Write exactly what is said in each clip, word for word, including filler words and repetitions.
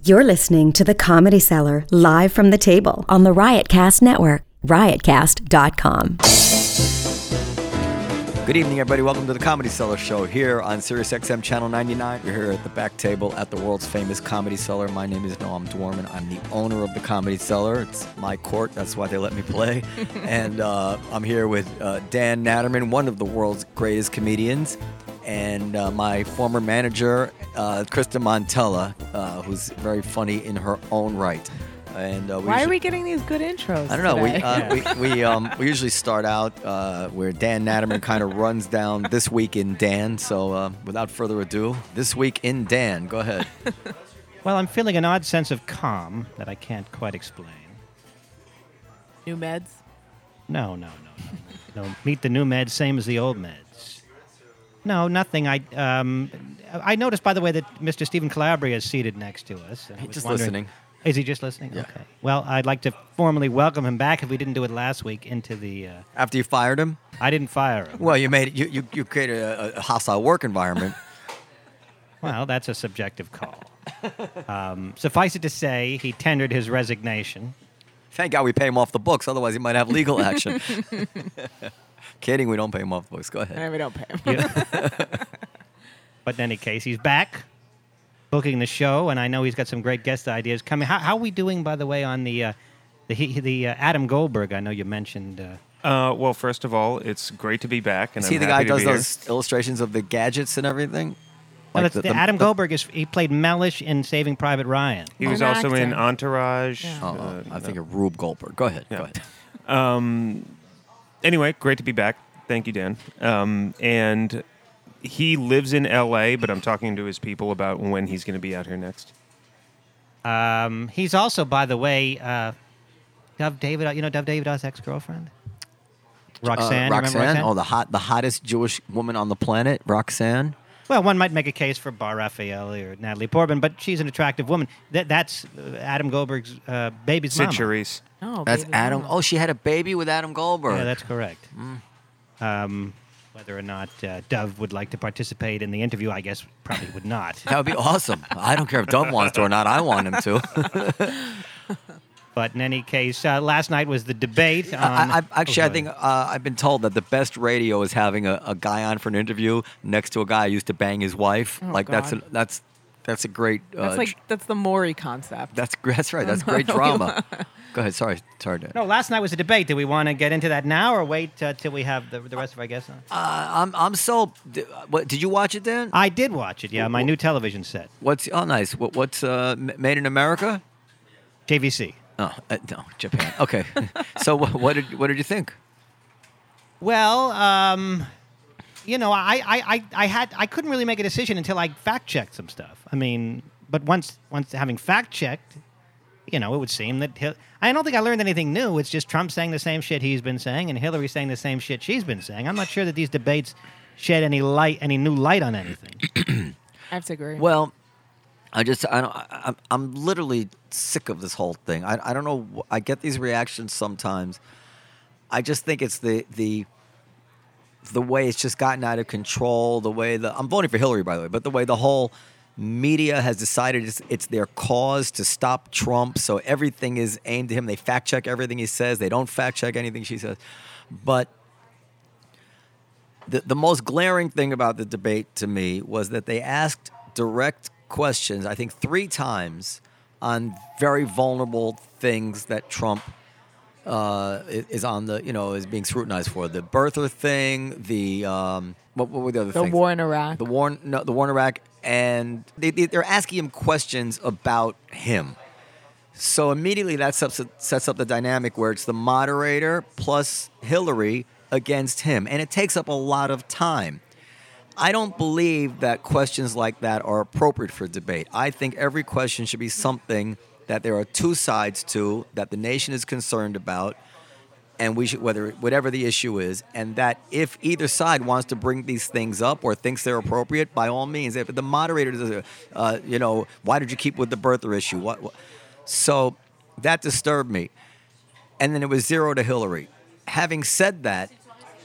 You're listening to The Comedy Cellar, live from the table on the Riotcast Network, riotcast dot com. Good evening, everybody. Welcome to the Comedy Cellar Show here on Sirius X M Channel ninety-nine. We're here at the back table at the world's famous Comedy Cellar. My name is Noam Dworman. I'm the owner of the Comedy Cellar. It's my court. That's why they let me play. and uh, I'm here with uh, Dan Natterman, one of the world's greatest comedians, and uh, my former manager, uh, Krista Montella, uh, who's very funny in her own right. And, uh, we Why usually, are we getting these good intros? I don't know. We today? uh, we we, um, we usually start out uh, where Dan Natterman kind of runs down this week in Dan. So uh, without further ado, this week in Dan. Go ahead. Well, I'm feeling an odd sense of calm that I can't quite explain. New meds. No, no, no, no. no. Meet the new meds, same as the old meds. No, nothing. I um, I noticed, by the way, that Mister Stephen Calabria is seated next to us. And I He's was just wondering- listening. Is he just listening? Yeah. Okay. Well, I'd like to formally welcome him back, if we didn't do it last week, into the... Uh, After you fired him? I didn't fire him. Well, you made you you, you created a, a hostile work environment. Well, that's a subjective call. Um, suffice it to say, he tendered his resignation. Thank God we pay him off the books. Otherwise, he might have legal action. Kidding. We don't pay him off the books. Go ahead. And we don't pay him. Yeah. But in any case, he's back, booking the show, and I know he's got some great guest ideas coming. How, how are we doing, by the way, on the uh, the, he, the uh, Adam Goldberg? I know you mentioned. Uh, Uh, well, first of all, it's great to be back, and Is I'm he the guy happy who to does be those illustrations of the gadgets and everything? well, Like it's the- the, the- Adam the- Goldberg is he played Mellish in Saving Private Ryan. here. He was An also in actor. Entourage. Yeah. Oh, uh, oh, I think of Rube Goldberg. Go ahead. Go Yeah. ahead. Um, anyway, great to be back. Thank you, Dan. Um, and he lives in L A, but I'm talking to his people about when he's going to be out here next. Um, he's also, by the way, uh, Dove David. You know Dove David's ex-girlfriend, Roxanne. Uh, you remember Roxanne? Oh, the hot, the hottest Jewish woman on the planet, Roxanne. Well, one might make a case for Bar Raffaelli or Natalie Portman, but she's an attractive woman. That, that's uh, Adam Goldberg's uh, baby's Sid mama. Charisse. Oh, That's baby Adam. mama. Oh, she had a baby with Adam Goldberg. Yeah, that's correct. Um, whether or not uh, Dove would like to participate in the interview, I guess probably would not. That would be awesome. I don't care if Dove wants to or not. I want him to. But in any case, uh, last night was the debate. On, I, I, actually, Oh, I go think ahead. uh, I've been told that the best radio is having a, a guy on for an interview next to a guy who used to bang his wife. Oh, like that's a, God. that's that's a great. Uh, That's like that's the Maury concept. that's that's right. That's great drama. Go ahead. Sorry, sorry. Dan. No, last night was a debate. Do we want to get into that now or wait uh, till we have the, the rest of our guests on? Uh, I'm I'm so. d- What did you watch it, Dan? I did watch it, yeah, my new television set, What's oh nice. What, what's uh, M- Made in America? J V C. Oh uh, no, Japan. Okay. so what, what did what did you think? Well, um, you know, I, I, I, I had I couldn't really make a decision until I fact checked some stuff. I mean, but once once having fact checked, you know, it would seem that Hil- I don't think I learned anything new. It's just Trump saying the same shit he's been saying, and Hillary saying the same shit she's been saying. I'm not sure that these debates shed any light, any new light on anything. I have to agree. Well, I just I don't I, I'm I'm literally sick of this whole thing. I I don't know. wh- I get these reactions sometimes. I just think it's the the the way it's just gotten out of control. The way the I'm voting for Hillary, by the way, but the way the whole media has decided it's, it's their cause to stop Trump. So everything is aimed at him. They fact check everything he says. They don't fact check anything she says. But the the most glaring thing about the debate to me was that they asked direct questions, I think three times, on very vulnerable things that Trump uh, i- is on the, you know, is being scrutinized for. The birther thing, the, um, what, what were the other the things? war in Iraq. The war, in- no, the war in Iraq, and they, they, they're asking him questions about him. So immediately that sets, sets up the dynamic where it's the moderator plus Hillary against him, and it takes up a lot of time. I don't believe that questions like that are appropriate for debate. I think every question should be something that there are two sides to, that the nation is concerned about, and we should, whether whatever the issue is, and that if either side wants to bring these things up or thinks they're appropriate, by all means. If the moderator does, uh, you know, why did you keep with the birther issue? What, what? So that disturbed me, and then it was zero to Hillary. Having said that,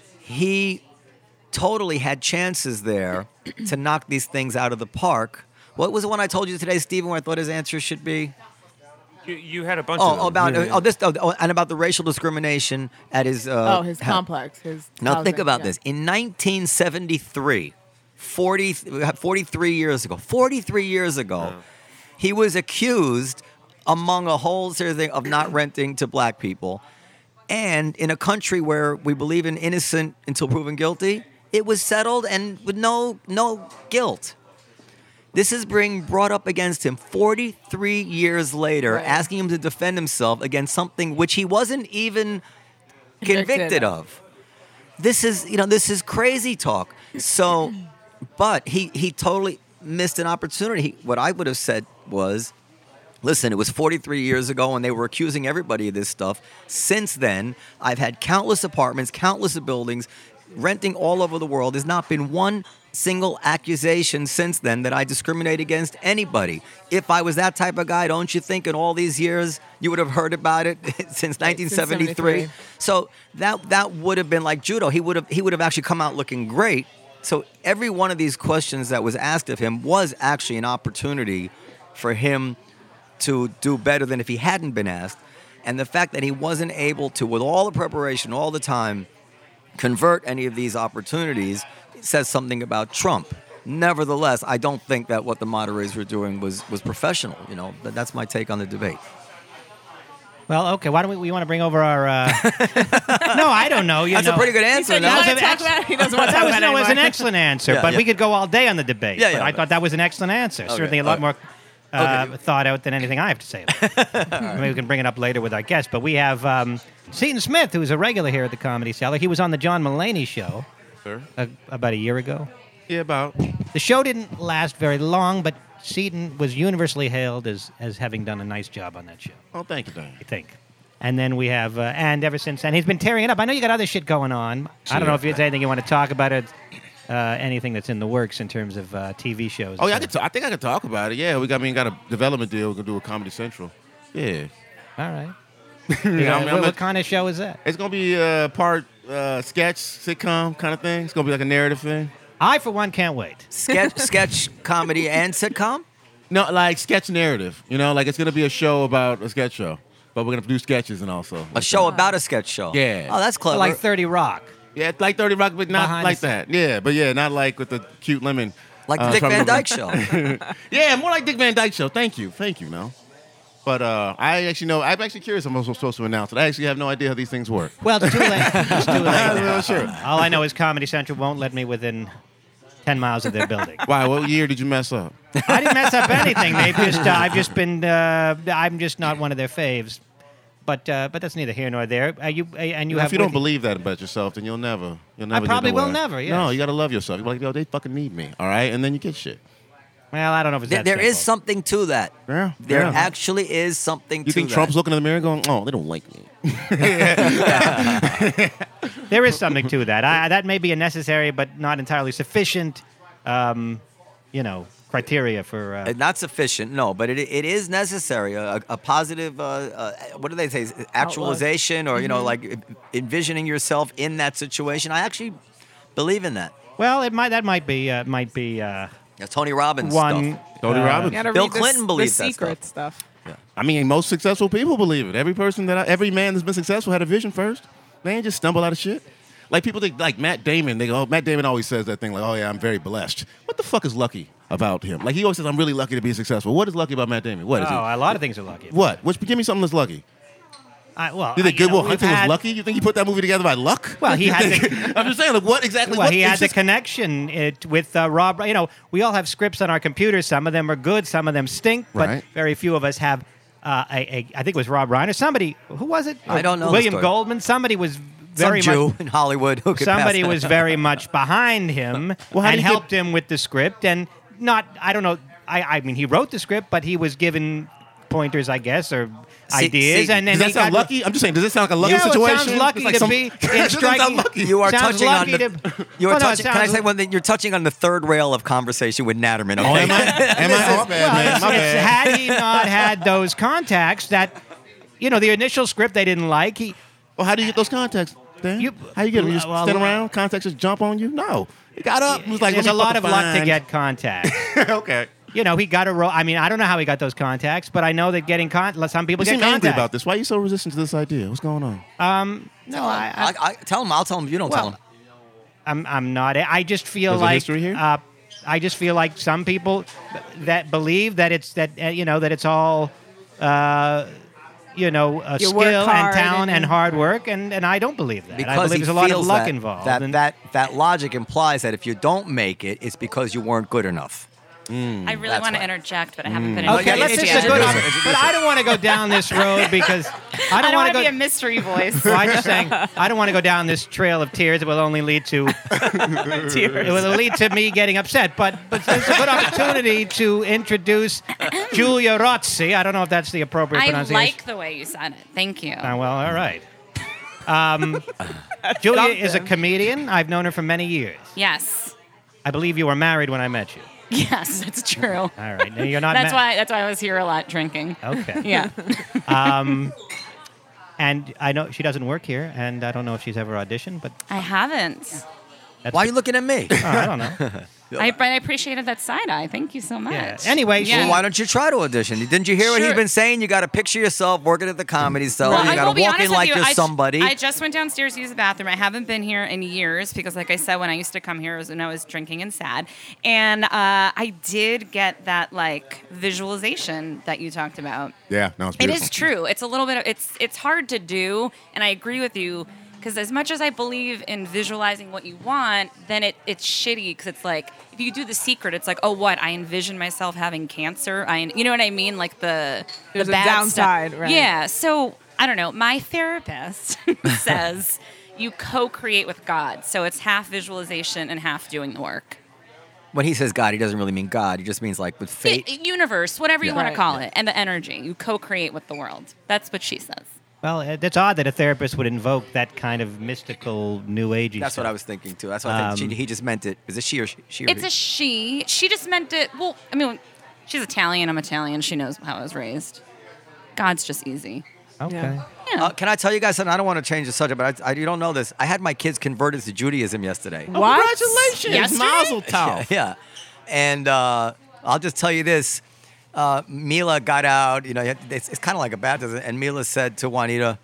he totally had chances there to knock these things out of the park What was the one I told you today, Stephen, where I thought his answer should be? You, you had a bunch of Oh, them. about Yeah, yeah. oh this oh, oh, and about the racial discrimination at his. Uh, oh, his house. complex. His Now think housing, about yeah. this. In nineteen seventy-three, forty, forty-three years ago, forty-three years ago, he was accused, among a whole series of things, of not renting to black people. And in a country where we believe in innocent until proven guilty, it was settled and with no no guilt. This is being brought up against him forty-three years later, Right. asking him to defend himself against something which he wasn't even Convicted convicted of. of. This is, you know, this is crazy talk. So, but he he totally missed an opportunity. He, what I would have said was, listen, it was forty-three years ago and they were accusing everybody of this stuff. Since then, I've had countless apartments, countless buildings, renting all over the world. There's not been one single accusation since then that I discriminate against anybody. If I was that type of guy, don't you think in all these years you would have heard about it since nineteen seventy-three? seventy-three. So that that would have been like judo. He would have he would have actually come out looking great. So every one of these questions that was asked of him was actually an opportunity for him to do better than if he hadn't been asked. And the fact that he wasn't able to, with all the preparation, all the time, convert any of these opportunities says something about Trump. Nevertheless, I don't think that what the moderators were doing was was professional. You know, But that's my take on the debate. Well, okay. Why don't we? We want to bring over our. Uh... no, I don't know. You That's know. a pretty good He answer. said, no? "You want That to was talk an about it?" He doesn't want to That talk was about no, it it was an anymore. excellent answer, Yeah, but yeah. we could go all day on the debate. Yeah, yeah, but I right. thought that was an excellent answer. Certainly a lot okay. more uh, Okay. thought out than anything I have to say. About it. Maybe we can bring it up later with our guest. But we have um, Seton Smith, who's a regular here at the Comedy Cellar. He was on the John Mulaney show Sir? uh, about a year ago. Yeah, about. The show didn't last very long, but Seton was universally hailed as as having done a nice job on that show. Oh, thank you, Dan. I think. And then we have, uh, and ever since then, he's been tearing it up. I know you got other shit going on. I don't know if there's anything you want to talk about it, uh, anything that's in the works in terms of uh, T V shows. Oh, yeah, I, could ta- I think I could talk about it. Yeah, we got, I mean, got a development deal. We're going to do a Comedy Central. Yeah. All right. Yeah, I mean, what, I'm what at- kind of show is that? It's going to be uh, part uh, sketch, sitcom kind of thing. It's going to be like a narrative thing. I, for one, can't wait. Sketch, sketch comedy and sitcom? No, like sketch narrative. You know, like it's going to be a show about a sketch show. But we're going to do sketches and also. A show about a sketch show. Yeah. Oh, that's clever. Like thirty Rock. Yeah, it's like thirty Rock, but not Behind like the that. Yeah, but yeah, not like with the cute lemon. Like the uh, Dick from Van the- Dyke Show. Yeah, more like Dick Van Dyke Show. Thank you. Thank you, Mel. But uh, I actually know, I'm actually curious I'm also supposed to announce it. I actually have no idea how these things work. Well, it's too late. It's too I'm not late. real sure. All I know is Comedy Central won't let me within ten miles of their building. Why? What year did you mess up? I didn't mess up anything. They've just, uh, I've just been, uh, I'm just not one of their faves. But uh, but that's neither here nor there. Uh, you uh, and you Now, have. if you don't with- believe that about yourself, then you'll never, you'll never. get probably will nowhere. never, yes. No, you gotta love yourself. You're like, yo, they fucking need me, all right, and then you get shit. Well, I don't know if it's There, that there is simple. something to that. Yeah, There yeah. actually is something You to think that. Trump's looking in the mirror going, oh, they don't like me? There is something to that. I, that may be a necessary but not entirely sufficient, um, you know, criteria for. Uh, Uh, Not sufficient, no, but it it is necessary. A, a positive, uh, uh, what do they say, actualization, or you know, like envisioning yourself in that situation. I actually believe in that. well, it might that might be uh, might be uh, Yeah, Tony Robbins one. stuff. Tony uh, Robbins. You gotta Bill read the, Clinton s- believes the that secret stuff. I mean, most successful people believe it. Every person that, I, every man that's been successful had a vision first. They ain't just stumble out of shit. Like people think, like Matt Damon. They go, oh, Matt Damon always says that thing, like, oh yeah, I'm very blessed. What the fuck is lucky about him? Like he always says, I'm really lucky to be successful. What is lucky about Matt Damon? What is Oh, it? a lot of things are lucky. What? Which, give me something that's lucky. I, well, You think I- Good know, Will we've Hunting had- was lucky? You think he put that movie together by luck? Well, he You had think- the- I'm just saying, like, what exactly? Well, what, he it's had the just- connection it, with uh, Rob. You know, we all have scripts on our computers. Some of them are good, some of them stink, but Right. very few of us have. Uh, a, a, I think it was Rob Reiner. Somebody, who was it? I don't know the William story. Goldman. Somebody was Some very Jew much. in Hollywood who could Somebody pass was very much behind him Well, how and do you get- helped him with the script. And not, I don't know. I, I mean, he wrote the script, but he was given pointers, I guess, or See- ideas. see, and then Does that he sound got, lucky? I'm just saying, does this sound like a lucky You know, it situation? sounds lucky It's like to some- be It in doesn't sound striking- lucky. You are Sounds touching on lucky the. to- You are Well, no, it touching. Can I sounds say li- one thing? You're touching on the third rail of conversation with Natterman. Okay? Oh, am I? Am I? Oh, my bad, Well, man. it's- My it's- bad. had he not had those contacts, that you know, the initial script they didn't like. He Well, how do you get those contacts, Dan? You- how you get them? You just well, stand well, around, contacts just jump on you? No. He got up. He was like, there's let a me lot of fucking luck to find- get contacts. okay. you know, he got a role. I mean, I don't know how he got those contacts, but I know that getting con- some people You get seem angry contacts. about this. Why are you so resistant to this idea? What's going on? Um, no, I, I, I, I, tell him. I'll tell him. You don't Well, tell him. I'm I'm not. I just feel There's a like history here? Uh, I just feel like some people that believe that it's that uh, you know that it's all uh, you know uh, You skill work and hard talent and, and- hard work, and, and I don't believe that. I Because believe he there's a lot of feels luck that, involved. That, and- that that logic implies that if you don't make it, it's because you weren't good enough. I really that's want to why. interject, but I haven't been. Okay, yeah, let's introduced just it's- yet. go it's- down. it's- But I don't want to go down this road because I I don't don't want to want to go. be a mystery voice. Well, I'm just saying, I don't want to go down this trail of tears. It will only lead to it will lead to me getting upset. But but it's a good opportunity to introduce Julia Rozzi. I don't know if that's the appropriate I pronunciation. like the way you said it. Thank you. Uh, well, all right. Um, Julia is a comedian. I've known her for many years. Yes. I believe you were married when I met you. Yes, that's true. All right. Now, you're not. That's ma- why. That's why I was here a lot drinking. Okay. Yeah. Um, and I know she doesn't work here, and I don't know if she's ever auditioned, but I haven't. that's Why are you looking at me? Oh, I don't know. I, but I appreciated that side eye. Thank you so much. Yeah. Anyway, Yeah. Well, why don't you try to audition? Didn't you hear what he's Sure. been saying? You got to picture yourself working at the comedy store. Well, you I got will to be walk honest in with like you, you're I j- somebody. I just went downstairs to use the bathroom. I haven't been here in years because, like I said, when I used to come here, it was when I was drinking and sad. And uh, I did get that like visualization that you talked about. Yeah, no, it's It beautiful. is true. It's a little bit. Of, it's it's hard to do, and I agree with you because as much as I believe in visualizing what you want, then it it's shitty because it's like if you do The Secret, it's like oh what I envision myself having cancer. I you know what I mean like the There's the a bad downside, stuff. right. Yeah. So I don't know. My therapist says you co-create with God, so it's half visualization and half doing the work. When he says God, he doesn't really mean God. He just means like with fate. The universe, whatever you Yeah. want to Right. call it, and the energy. You co-create with the world. That's what she says. well, it- it's odd that a therapist would invoke that kind of mystical, new agey That's stuff. what I was thinking too. That's why I think Um, she, he just meant it. Is it she or she? she or It's he? a she. She just meant it. Well, I mean, she's Italian. I'm Italian. She knows how I was raised. God's just easy. Okay. Yeah. Yeah. Uh, can I tell you guys something? I don't want to change the subject, but I, I, you don't know this. I had my kids converted to Judaism yesterday. Oh, What? congratulations, Yesterday? Mazel tov. Yeah. And uh, I'll just tell you this. Uh, Mila got out, you know, it's, it's kind of like a baptism. And Mila said to Juanita,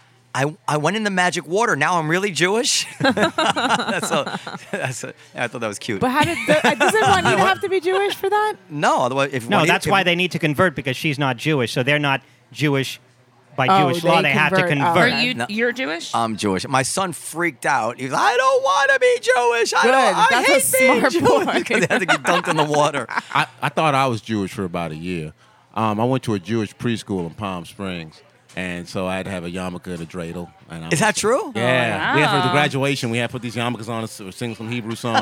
I, I went in the magic water. Now I'm really Jewish. that's a, that's a, I thought that was cute. But how did the, uh, doesn't Juanita have to be Jewish for that? no, otherwise, if No, Juanita- that's if- why they need to convert because she's not Jewish, so they're not Jewish by Oh, Jewish law. they They have to convert. Oh, convert. Are you? No. You're Jewish? I'm Jewish. My son freaked out. He was, I don't want to be Jewish. I Good. don't. I That's a hate being smart Jewish. boy. Because they had to get dunked in the water. I, I thought I was Jewish for about a year. Um, I went to a Jewish preschool in Palm Springs, and so I had to have a yarmulke and a dreidel. And I Is was- that true? Yeah, we had for the wow. graduation. We had to put these yarmulkes on and sing some Hebrew song.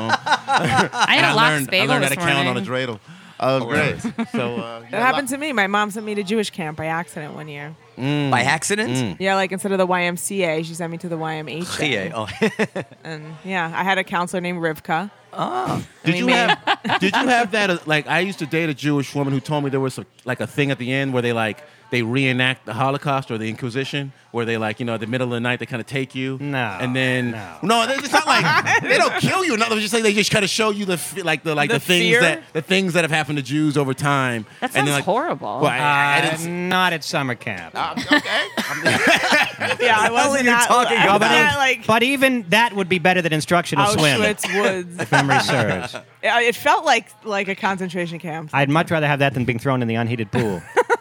I and had I a lox learned, I bagel learned how this to count on a morning. dreidel. Oh, it was great. So uh, That happened to me. My mom sent me to Jewish camp by accident one year. By accident? Yeah, like instead of the Y M C A, she sent me to the Y M H A. Yeah. Oh. And yeah, I had a counselor named Rivka. Did We you made- have? Did you have that? uh, Like, I used to date a Jewish woman who told me there was a, like a thing at the end where they like they reenact the Holocaust or the Inquisition, where they like you know at the middle of the night they kind of take you. No, And then no. no, it's not like they don't kill you. Nothing. It's just like they just kind of show you the f- like the like the, The things fear? that the things that have happened to Jews over time. That And sounds then, like, horrible. Well, I, I Uh, didn't. not at summer camp. Okay. Yeah, I hell are wasn't you that, talking I about? wasn't that, like But even that would be better than instructional swim, Auschwitz Woods. if memory serves. Yeah, it felt like like a concentration camp. I'd much rather have that than being thrown in the unheated pool.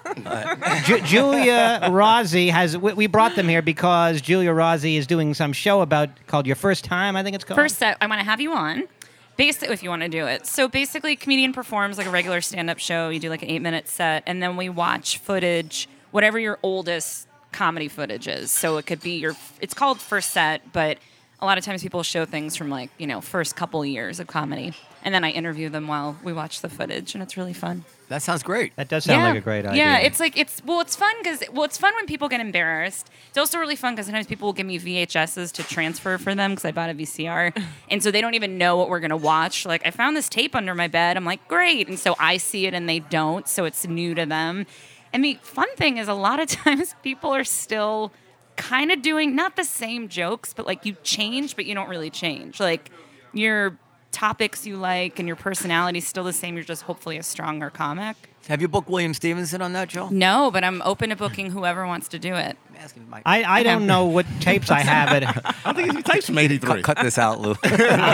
Ju- Julia Rozzi has. We, we brought them here because Julia Rozzi is doing some show about called Your First Time. I think it's called. First set, I want to have you on. Basically, if you want to do it. So basically, comedian performs like a regular stand-up show. You do like an eight-minute set, and then we watch footage, whatever your oldest comedy footage is. So it could be your. It's called first set, but a lot of times people show things from like you know first couple years of comedy, and then I interview them while we watch the footage, and it's really fun. That sounds great. That does sound like a great idea. Yeah, it's like it's well, it's fun because well, it's fun when people get embarrassed. It's also really fun because sometimes people will give me V H S's to transfer for them because I bought a V C R, and so they don't even know what we're gonna watch. Like I found this tape under my bed. I'm like, great, and so I see it and they don't, so it's new to them. And the fun thing is, a lot of times people are still kind of doing not the same jokes, but like you change, but you don't really change. Like you're topics you like and your personality's still the same, you're just hopefully a stronger comic. Have you booked William Stevenson on that show? No, but I'm open to booking whoever wants to do it. I'm asking Mike. I, I don't know what tapes I have it. I think he types from eighty-three. Cut, cut this out, Lou.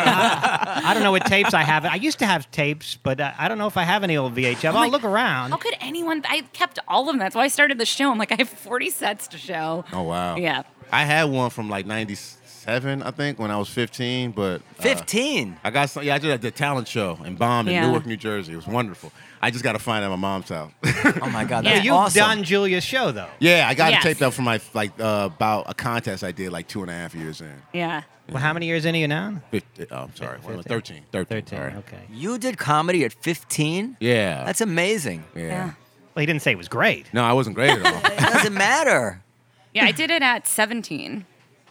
I don't know what tapes I have. I used to have tapes, but uh, I don't know if I have any old V H S. I'm I'll like, look around. How could anyone? I kept all of them. That's why I started the show. I'm like, I have forty sets to show. Oh, wow. Yeah. I had one from like ninety-seven, I think, when I was fifteen, but... uh, fifteen. I got some, yeah, I did a talent show in Baum in Yeah. Newark, New Jersey. It was wonderful. I just got to find it at my mom's house. Oh my God, Yeah. that's You've awesome. done Julia's show, though. yeah, I got Yes. it taped up from my, like, uh, about a contest I did like two and a half years in. Yeah. Well, how many years into you now? fifteen, oh, I'm sorry. Well, thirteen. thirteen. thirteen, sorry. okay. You did comedy at fifteen? Yeah. That's amazing. yeah. Yeah. Well, he didn't say it was great. No, I wasn't great at all. It doesn't matter. Yeah, I did it at seventeen.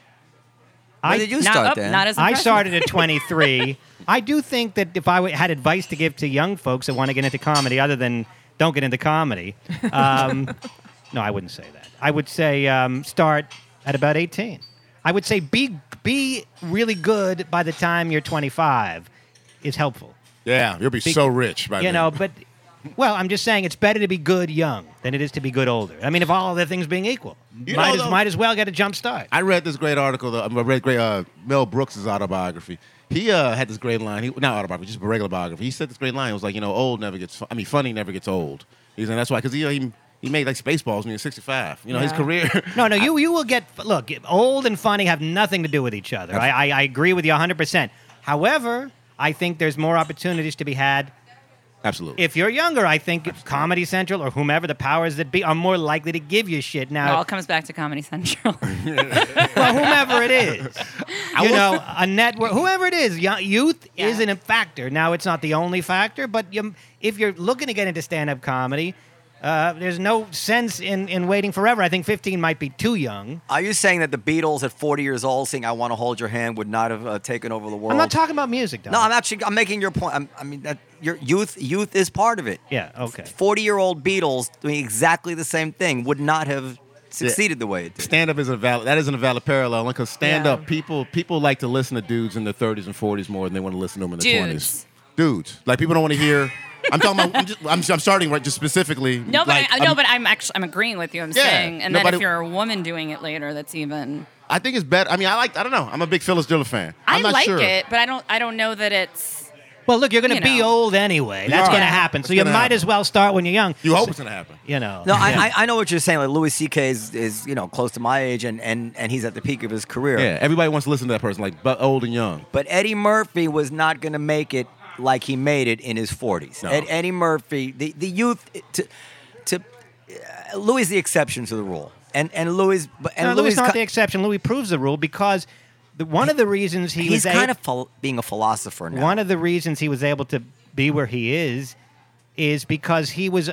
When I, did you Not, start oh, then? not as I impressive. started at twenty-three. I do think that if I w- had advice to give to young folks that want to get into comedy, other than don't get into comedy, um, no, I wouldn't say that. I would say um, start at about eighteen. I would say be be really good by the time you're twenty-five is helpful. Yeah, you'll be Be- so rich by You then. know, but well, I'm just saying it's better to be good young than it is to be good older. I mean, if all other things being equal, You might know, as though- might as well get a jump start. I read this great article. though, I read great uh, Mel Brooks' autobiography. He uh, had this great line. He, not autobiography, just a regular biography. He said this great line. It was like, you know, old never gets. Fu- I mean, funny never gets old. He's and that's why because he, he he made like Spaceballs when he was sixty-five. You know, his Yeah. career. No, no, you you will get look. Old and funny have nothing to do with each other. I, I, I agree with you one hundred percent. However, I think there's more opportunities to be had. Absolutely. If you're younger, I think Comedy Central or whomever the powers that be are more likely to give you shit. It Now, all comes back to Comedy Central. well, whomever it is, you know, a network, whoever it is, young, youth Yeah. isn't a factor. Now, it's not the only factor, but you, if you're looking to get into stand-up comedy, uh, there's no sense in, in waiting forever. I think fifteen might be too young. Are you saying that the Beatles at forty years old singing "I Want to Hold Your Hand" would not have uh, taken over the world? I'm not talking about music, though. No, I'm actually I'm making your point. I'm, I mean, that your youth youth is part of it. Yeah, okay. forty-year-old Beatles doing exactly the same thing would not have succeeded the way it did. Stand up is a valid. That isn't a valid parallel because stand Yeah. up people people like to listen to dudes in their thirties and forties more than they want to listen to them in their Dudes. twenties. Dudes, like people don't want to hear. I'm talking about. I'm, just, I'm, I'm starting right just specifically. No, but like, I, I know, I'm- but I'm actually I'm agreeing with you. I'm Yeah, saying, and then nobody- if you're a woman doing it later, that's even. I think it's better. I mean, I like. I don't know. I'm a big Phyllis Diller fan. I'm I not like sure. it, but I don't. I don't know that it's. Well, look, you're going to You be know. old anyway. That's are. going to Yeah. happen. It's So you gonna might happen. as well start when you're young. You hope it's gonna happen. You know. No, Yeah. I, I I know what you're saying. Like Louis C K is, is you know close to my age, and, and, and he's at the peak of his career. Yeah, everybody wants to listen to that person, like but old and young. But Eddie Murphy was not going to make it like he made it in his forties. No. Ed, Eddie Murphy, the, the youth, to to uh, Louis is the exception to the rule, and and Louis, but and No, Louis Louis not ki- the exception. Louis proves the rule because the, one of the reasons he he's was kind a- of phil- being a philosopher now. one of the reasons he was able to be where he is is because he was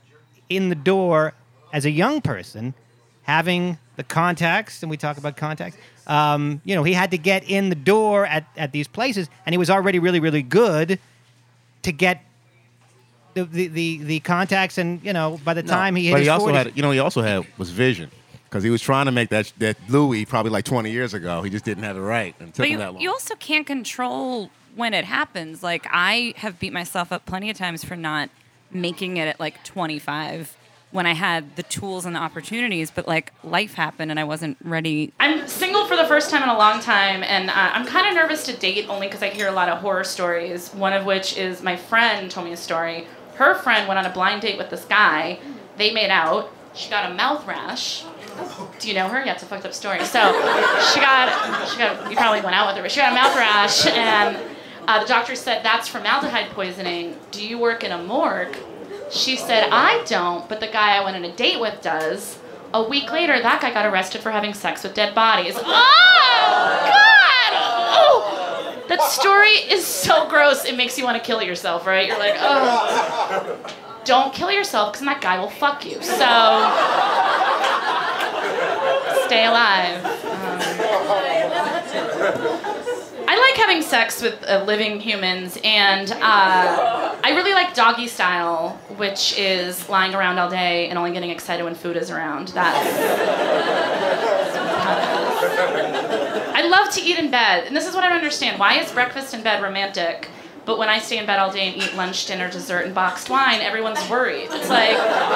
in the door as a young person, having the contacts, and we talk about contacts. Um, you know, he had to get in the door at, at these places, and he was already really, really good to get the the, the, the contacts. And you know, by the No, time he hit But his he also forties, had, you know, he also had was vision because he was trying to make that that Louis probably like twenty years ago. He just didn't have it right, and it took But him you, that long. you also can't control when it happens. Like I have beat myself up plenty of times for not making it at like twenty-five when I had the tools and the opportunities, but like life happened and I wasn't ready. I'm single for the first time in a long time, and uh, I'm kind of nervous to date only because I hear a lot of horror stories. One of which is my friend told me a story. Her friend went on a blind date with this guy. They made out. She got a mouth rash. Do you know her? Yeah, it's a fucked up story. So she got, she got. You probably went out with her, but she got a mouth rash, and uh, the doctor said that's formaldehyde poisoning. Do you work in a morgue? She said, I don't, but the guy I went on a date with does. A week later, that guy got arrested for having sex with dead bodies. Oh, God! Oh, that story is so gross. It makes you want to kill yourself, right? You're like, oh. Don't kill yourself, because that guy will fuck you. So, stay alive. Um, I like having sex with uh, living humans, and uh, I really like Doggy Style, which is lying around all day and only getting excited when food is around. That's. I love to eat in bed, and this is what I don't understand. Why is breakfast in bed romantic, but when I stay in bed all day and eat lunch, dinner, dessert, and boxed wine, everyone's worried? It's like,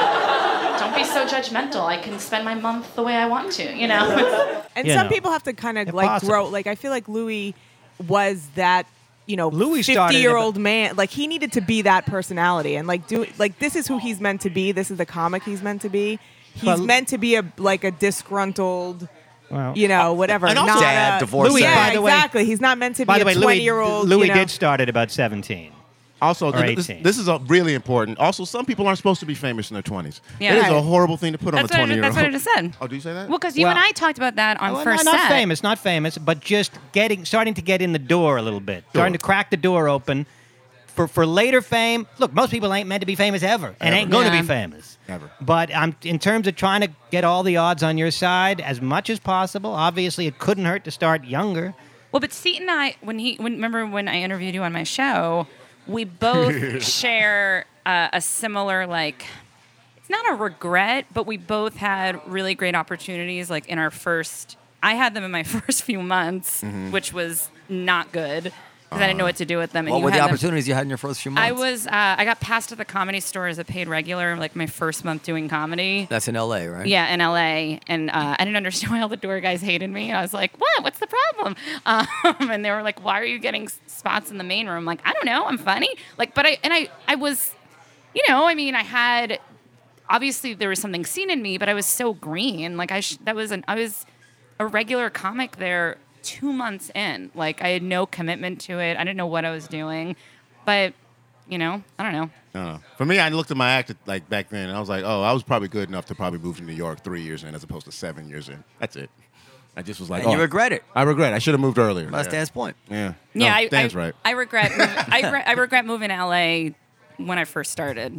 don't be so judgmental. I can spend my month the way I want to, you know? And You some know. people have to kind of like Impossible. grow. Like I feel like Louis was that, you know, Louis started it, fifty-year-old man. Like he needed to be that personality, and like do like this is who he's meant to be. This is the comic he's meant to be. He's Well- meant to be a like a disgruntled, Well, you know, whatever. and also not dad, a, divorcee. Louis, yeah, by the way- exactly. He's not meant to by be the way, a Louis, twenty-year-old. Louis you know. did start at about seventeen. Also, Or th- this, eighteen. this is a really important. Also, some people aren't supposed to be famous in their twenties. Yeah. It is Right. a horrible thing to put That's on a what, I, twenty-year-old. that's what I just said. Oh, do you say that? Well, because you Well- and I talked about that on Well, first not, not set. famous, not famous, but just getting, starting to get in the door a little bit, starting to crack the door open. For for later fame, look, most people ain't meant to be famous ever, and Ever. ain't going to Yeah. be famous. Ever. But um, in terms of trying to get all the odds on your side as much as possible, obviously it couldn't hurt to start younger. Well, but Seton and I, when he, when, remember when I interviewed you on my show, we both share uh, a similar, like, it's not a regret, but we both had really great opportunities, like in our first, I had them in my first few months, Mm-hmm. which was not good because I didn't know what to do with them. And What you were the had them- opportunities you had in your first few months? I was, uh, I got passed at the Comedy Store as a paid regular, like my first month doing comedy. That's in L A, right? Yeah, in L A, and uh, I didn't understand why all the door guys hated me. I was like, "What? What's the problem?" Um, and they were like, "Why are you getting s- spots in the main room?" I'm like, "I don't know. I'm funny." Like, but I and I, I was, you know, I mean, I had obviously there was something seen in me, but I was so green. Like I, sh- that was an I was a regular comic there two months in. Like I had no commitment to it. I didn't know what I was doing, but you know, I don't know. I don't know. For me, I looked at my act like back then, and I was like, oh, I was probably good enough to probably move to New York three years in, as opposed to seven years in. That's it. I just was like, And oh, you regret it. I regret. I should have moved earlier. That's yeah. Dan's point. Yeah. Yeah, No, I, Dan's I, right. I regret. Moving, I, re- I regret moving to L A when I first started.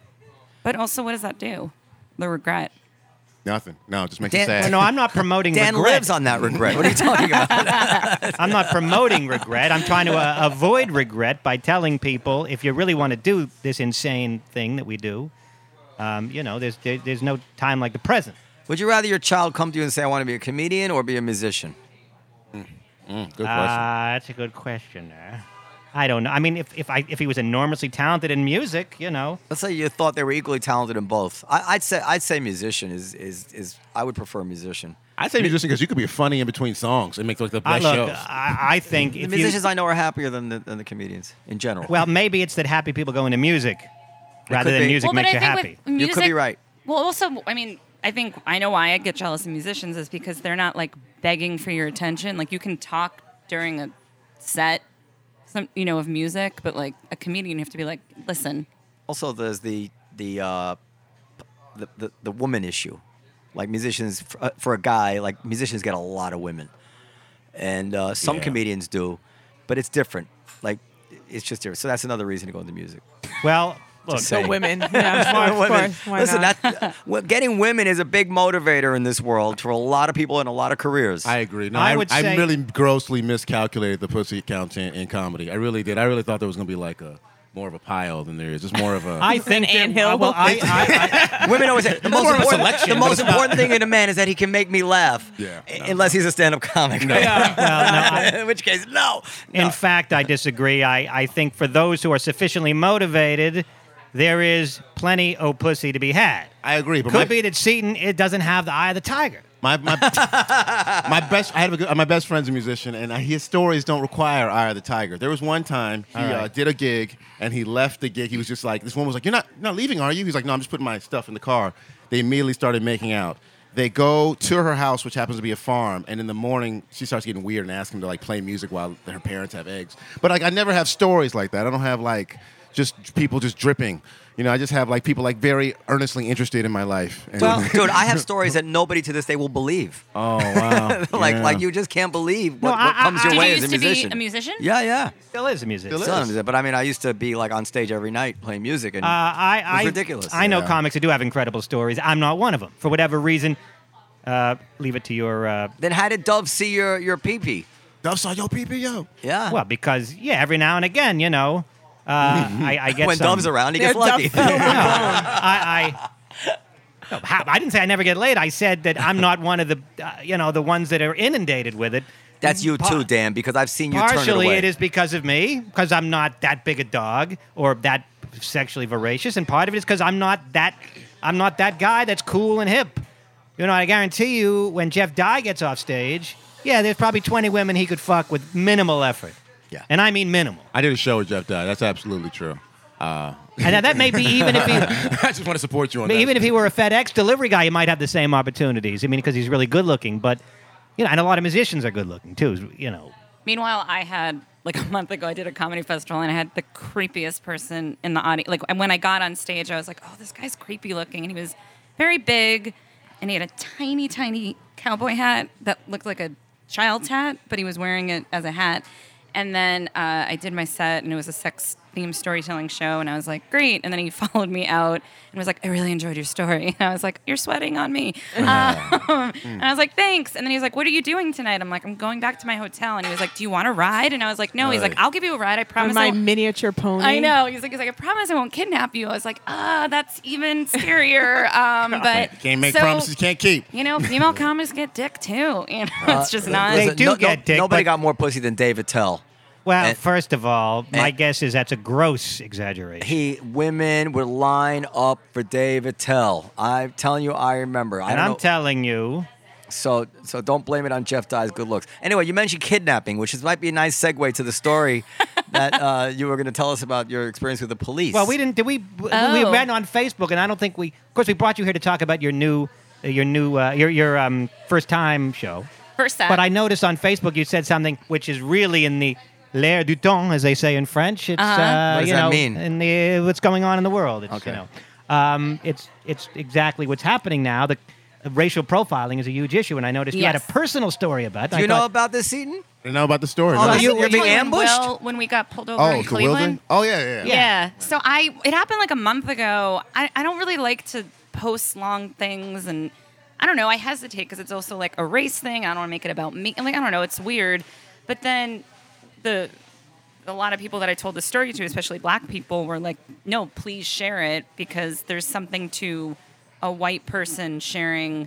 But also, what does that do? The regret. Nothing. No, it just makes Dan- you sad. Well, no, I'm not promoting Dan regret. lives on that regret. What are you talking about? I'm not promoting regret. I'm trying to uh, avoid regret by telling people if you really want to do this insane thing that we do, um, you know, there's there, there's no time like the present. Would you rather your child come to you and say, I want to be a comedian or be a musician? Mm, good question. Uh, that's a good question there. I don't know. I mean, if if I if he was enormously talented in music, you know, Let's say you thought they were equally talented in both. I, I'd say I'd say musician is, is is I would prefer musician. I'd say musician because you could be funny in between songs and make like the I best look, shows. I, I think The if musicians you, I know are happier than the, than the comedians in general. well, maybe it's that happy people go into music rather could than be. music well, but makes I you think happy. with music, You could be right. Well, also, I mean, I think I know why I get jealous of musicians is because they're not like begging for your attention. Like you can talk during a set, some you know, of music, but like a comedian, you have to be like, listen. Also, there's the the uh, the, the the woman issue. Like musicians, for, uh, for a guy, like musicians get a lot of women, and uh, some Yeah. comedians do, but it's different. Like it's just different. So that's another reason to go into music. Well, look, Just saying. Women, yeah, of Women. course. Why Listen, not? that well, getting women is a big motivator in this world for a lot of people and a lot of careers. I agree. No, I I, would I say- really grossly miscalculated the pussy count in, in comedy. I really did. I really thought there was going to be like a more of a pile than there is. Just more of a. I think that, anthill. well, I, I, I, Women always say the most more of a important, selection, the but most it's not- important thing in a man is that he can make me laugh. Yeah, I- no. Unless he's a stand-up comic. well, no, I, in which case, no. in fact, I disagree. I, I think for those who are sufficiently motivated, there is plenty of pussy to be had. I agree, but Could my, be that Seton it doesn't have the eye of the tiger. my my my best. I have a good, my best friend's a musician, and his stories don't require Eye of the Tiger. There was one time he All right. uh, did a gig, and he left the gig. He was just like, this woman was like, "You're not you're not leaving, are you?" He's like, "No, I'm just putting my stuff in the car." They immediately started making out. They go to her house, which happens to be a farm, and in the morning she starts getting weird and asks him to like play music while her parents have eggs. But like I never have stories like that. I don't have like just people just dripping. You know, I just have like people like very earnestly interested in my life. And Well, dude, I have stories that nobody to this day will believe. oh wow, like, Yeah. like you just can't believe No, what, I- what comes I- your Did way you as a used to be musician. a musician? Yeah, yeah. Still is a musician. Still is. Son of a- But I mean, I used to be like on stage every night playing music, and Uh, I, I, It's ridiculous. I know Yeah. comics that do have incredible stories. I'm not one of them. For whatever reason, uh, leave it to your. Uh, then how did Dove see your your pee pee? Dove saw yo pee pee yo. Yeah. well, because yeah, every now and again, you know, I, I get when some. Dove's around, he They're gets lucky. Duff Film and Bone. I, I, no, how- I didn't say I never get laid. I said that I'm not one of the, uh, you know, the ones that are inundated with it. That's you Pa- too, Dan, because I've seen you turn it Partially, away. it is because of me, because I'm not that big a dog or that sexually voracious, and part of it is because I'm not that, I'm not that guy that's cool and hip. You know, I guarantee you, when Jeff Dye gets off stage, yeah, there's probably twenty women he could fuck with minimal effort. Yeah. And I mean minimal. I did a show with Jeff Dye. That's absolutely true. Uh, And that, that may be even if he, I just want to support you on that. even if he were a FedEx delivery guy, he might have the same opportunities. I mean, because he's really good looking, but you know, and a lot of musicians are good looking too. You know, Meanwhile, I had like a month ago, I did a comedy festival, and I had the creepiest person in the audience. Like, and when I got on stage, I was like, "Oh, this guy's creepy looking," and he was very big, and he had a tiny, tiny cowboy hat that looked like a child's hat, but he was wearing it as a hat. And then uh, I did my set, and it was a sex-themed storytelling show, and I was like, great. And then he followed me out and was like, I really enjoyed your story. And I was like, you're sweating on me. Um, and I was like, thanks. And then he was like, what are you doing tonight? I'm like, I'm going back to my hotel. And he was like, do you want to ride? And I was like, no. He's like, I'll give you a ride. I On promise. my I won't-" miniature pony. I know. He's like, he's like, I promise I won't kidnap you. I was like, ah, that's even scarier. Um, but Can't make so, promises, can't keep. You know, female comics get dick too. You know, it's just not. They Listen, do no- no- get dick, Nobody but- got more pussy than David Tell. well, And- first of all, my and- guess is that's a gross exaggeration. He women would line up for David Tell. I'm telling you, I remember. I and don't I'm know. telling you, So, so don't blame it on Jeff Dye's good looks. Anyway, you mentioned kidnapping, which is, might be a nice segue to the story that uh, you were going to tell us about your experience with the police. well, we didn't. Did we? We Oh. met on Facebook, and I don't think we. Of course, we brought you here to talk about your new, uh, your new, uh, your your um, first time show. First set. But I noticed on Facebook you said something which is really in the l'air du temps, as they say in French. It's Uh-huh. uh, What does you that know, mean? in the what's going on in the world. It's Okay. you know, um, it's it's exactly what's happening now. The uh, racial profiling is a huge issue, and I noticed you had a Yes. personal story about. it. Do I you know thought- about this, Seton? You know about the story. Oh, no? you- you're being When ambushed? Will, when we got pulled over Oh, in to Cleveland. Wilden? Oh, yeah, yeah, yeah. Yeah. So I, it happened like a month ago. I, I don't really like to post long things, and I don't know. I hesitate because it's also like a race thing. I don't want to make it about me. Like I don't know. It's weird. But then the a lot of people that I told the story to, especially black people, were like, "No, please share it because there's something to a white person sharing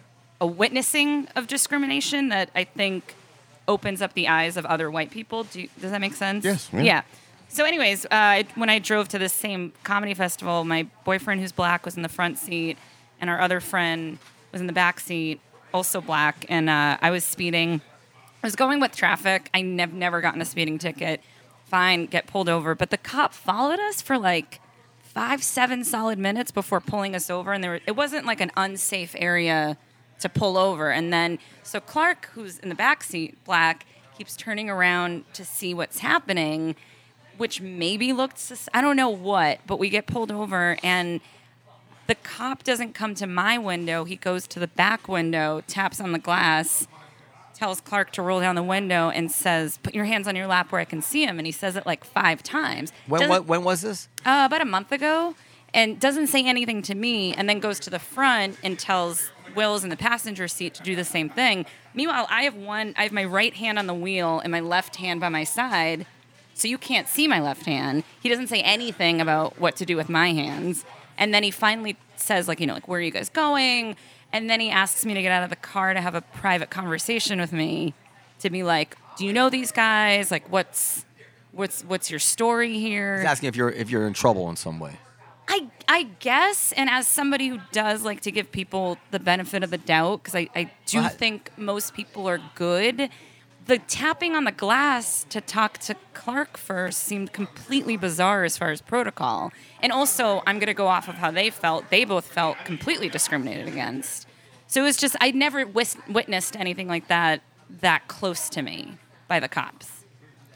a witnessing of discrimination that I think opens up the eyes of other white people." Do you, does that make sense? Yes, yeah. Yeah. So, anyways, uh, when I drove to this same comedy festival, my boyfriend, who's black, was in the front seat, and our other friend was in the back seat, also black, and uh, I was speeding. I was going with traffic. I nev- never gotten a speeding ticket. Fine, get pulled over. But the cop followed us for like five, seven solid minutes before pulling us over, and there were, it wasn't like an unsafe area to pull over. And then, so Clark, who's in the back seat, black, keeps turning around to see what's happening, which maybe looked, sus- I don't know what, but we get pulled over, and the cop doesn't come to my window. He goes to the back window, taps on the glass, tells Clark to roll down the window, and says, put your hands on your lap where I can see him. And he says it like five times. When, Doesn't- what, when was this? uh, about a month ago, and doesn't say anything to me, and then goes to the front and tells Will's in the passenger seat to do the same thing. Meanwhile, I have one, I have my right hand on the wheel and my left hand by my side, so you can't see my left hand. He doesn't say anything about what to do with my hands. And then he finally says, like, you know, like, where are you guys going? And then he asks me to get out of the car to have a private conversation with me, to be like, do you know these guys? Like, what's what's what's your story here? He's asking if you're if you're in trouble in some way. I I guess, and as somebody who does like to give people the benefit of the doubt, because I, I do Well, I- think most people are good, the tapping on the glass to talk to Clark first seemed completely bizarre as far as protocol. And also, I'm going to go off of how they felt. They both felt completely discriminated against. So it was just, I'd never wis- witnessed anything like that that close to me by the cops.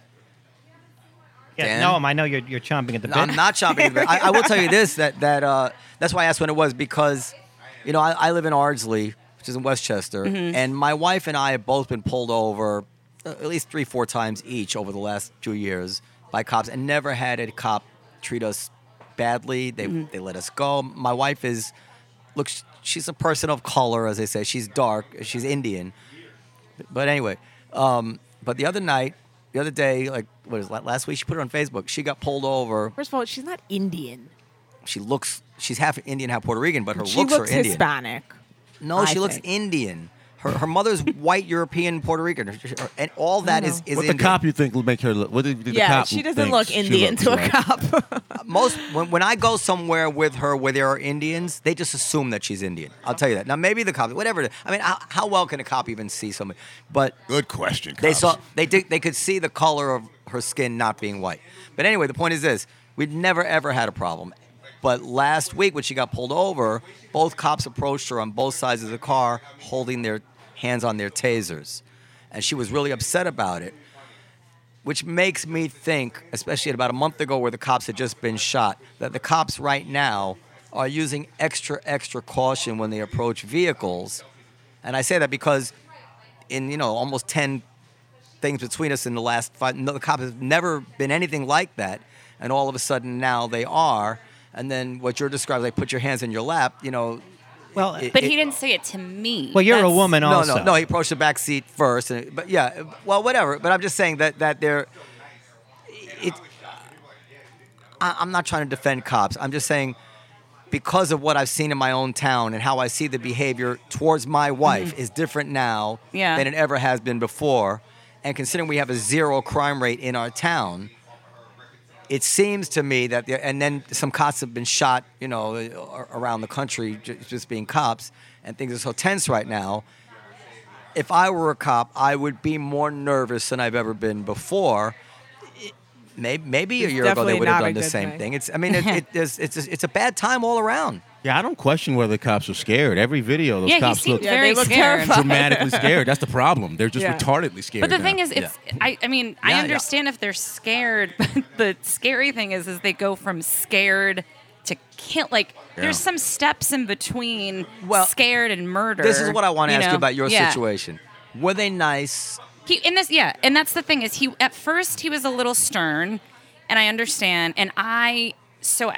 Yeah, Dan? no, I know you're you're chomping at the bit. I'm not chomping. But I, I will tell you this: that that uh, that's why I asked when it was, because, you know, I, I live in Ardsley, which is in Westchester, Mm-hmm. and my wife and I have both been pulled over uh, at least three, four times each over the last two years by cops, and never had a cop treat us badly. They Mm-hmm. they let us go. My wife is, look, sh- she's a person of color, as they say. She's dark. She's Indian. But anyway, um, but the other night, the other day, like what is it, last week, she put it on Facebook. She got pulled over. First of all, she's not Indian. She looks, she's half Indian, half Puerto Rican, but her She looks looks are Indian. Hispanic. No, I she looks think. Indian. Her her mother's white European Puerto Rican, Her- her- and all that is is What the Indian. cop you think will make her look? What did the Yeah, cop she doesn't think look she Indian looks to a like? cop. Most when, when I go somewhere with her where there are Indians, they just assume that she's Indian. I'll tell you that. Now maybe the cop, whatever. It is. I mean, how, how well can a cop even see somebody? But Good question. they cops. saw they did they could see the color of her skin not being white. But anyway, the point is this: we'd never ever had a problem. But last week when she got pulled over, both cops approached her on both sides of the car, holding their hands on their tasers, and she was really upset about it. Which makes me think, especially about a month ago where the cops had just been shot, that the cops right now are using extra, extra caution when they approach vehicles. And I say that because in, you know, almost ten things between us in the last five, no, the cops have never been anything like that. And all of a sudden now they are. And then what you're describing, like put your hands in your lap, you know. Well, it- But it- he didn't say it to me. well, you're a That's- woman no, also. no, no. He approached the back seat first, and, but yeah, well, whatever. But I'm just saying that that they're. It. I, I'm not trying to defend cops. I'm just saying, because of what I've seen in my own town and how I see the behavior towards my wife is different now Yeah. than it ever has been before, and considering we have a zero crime rate in our town. It seems to me that, the, and then some cops have been shot, you know, around the country, ju- just being cops, and things are so tense right now. If I were a cop, I would be more nervous than I've ever been before. It- Maybe, maybe a It's year ago they definitely would have not a done the good same thing. thing. It's, I mean, it, it, it's, it's, it's a bad time all around. Yeah, I don't question whether the cops are scared. Every video, those Yeah, he cops seemed look Yeah, very they look scared. terrified. dramatically scared. That's the problem. They're just Yeah. retardedly scared. But the now. thing is, it's. I, I mean, I Yeah, yeah. understand if they're scared, but the scary thing is, is they go from scared to kill. Like, there's Yeah. some steps in between Well, scared and murder. This is what I want to ask know? you about your Yeah. situation. Were they nice? He in this, yeah, and that's the thing is he at first he was a little stern, and I understand, and I so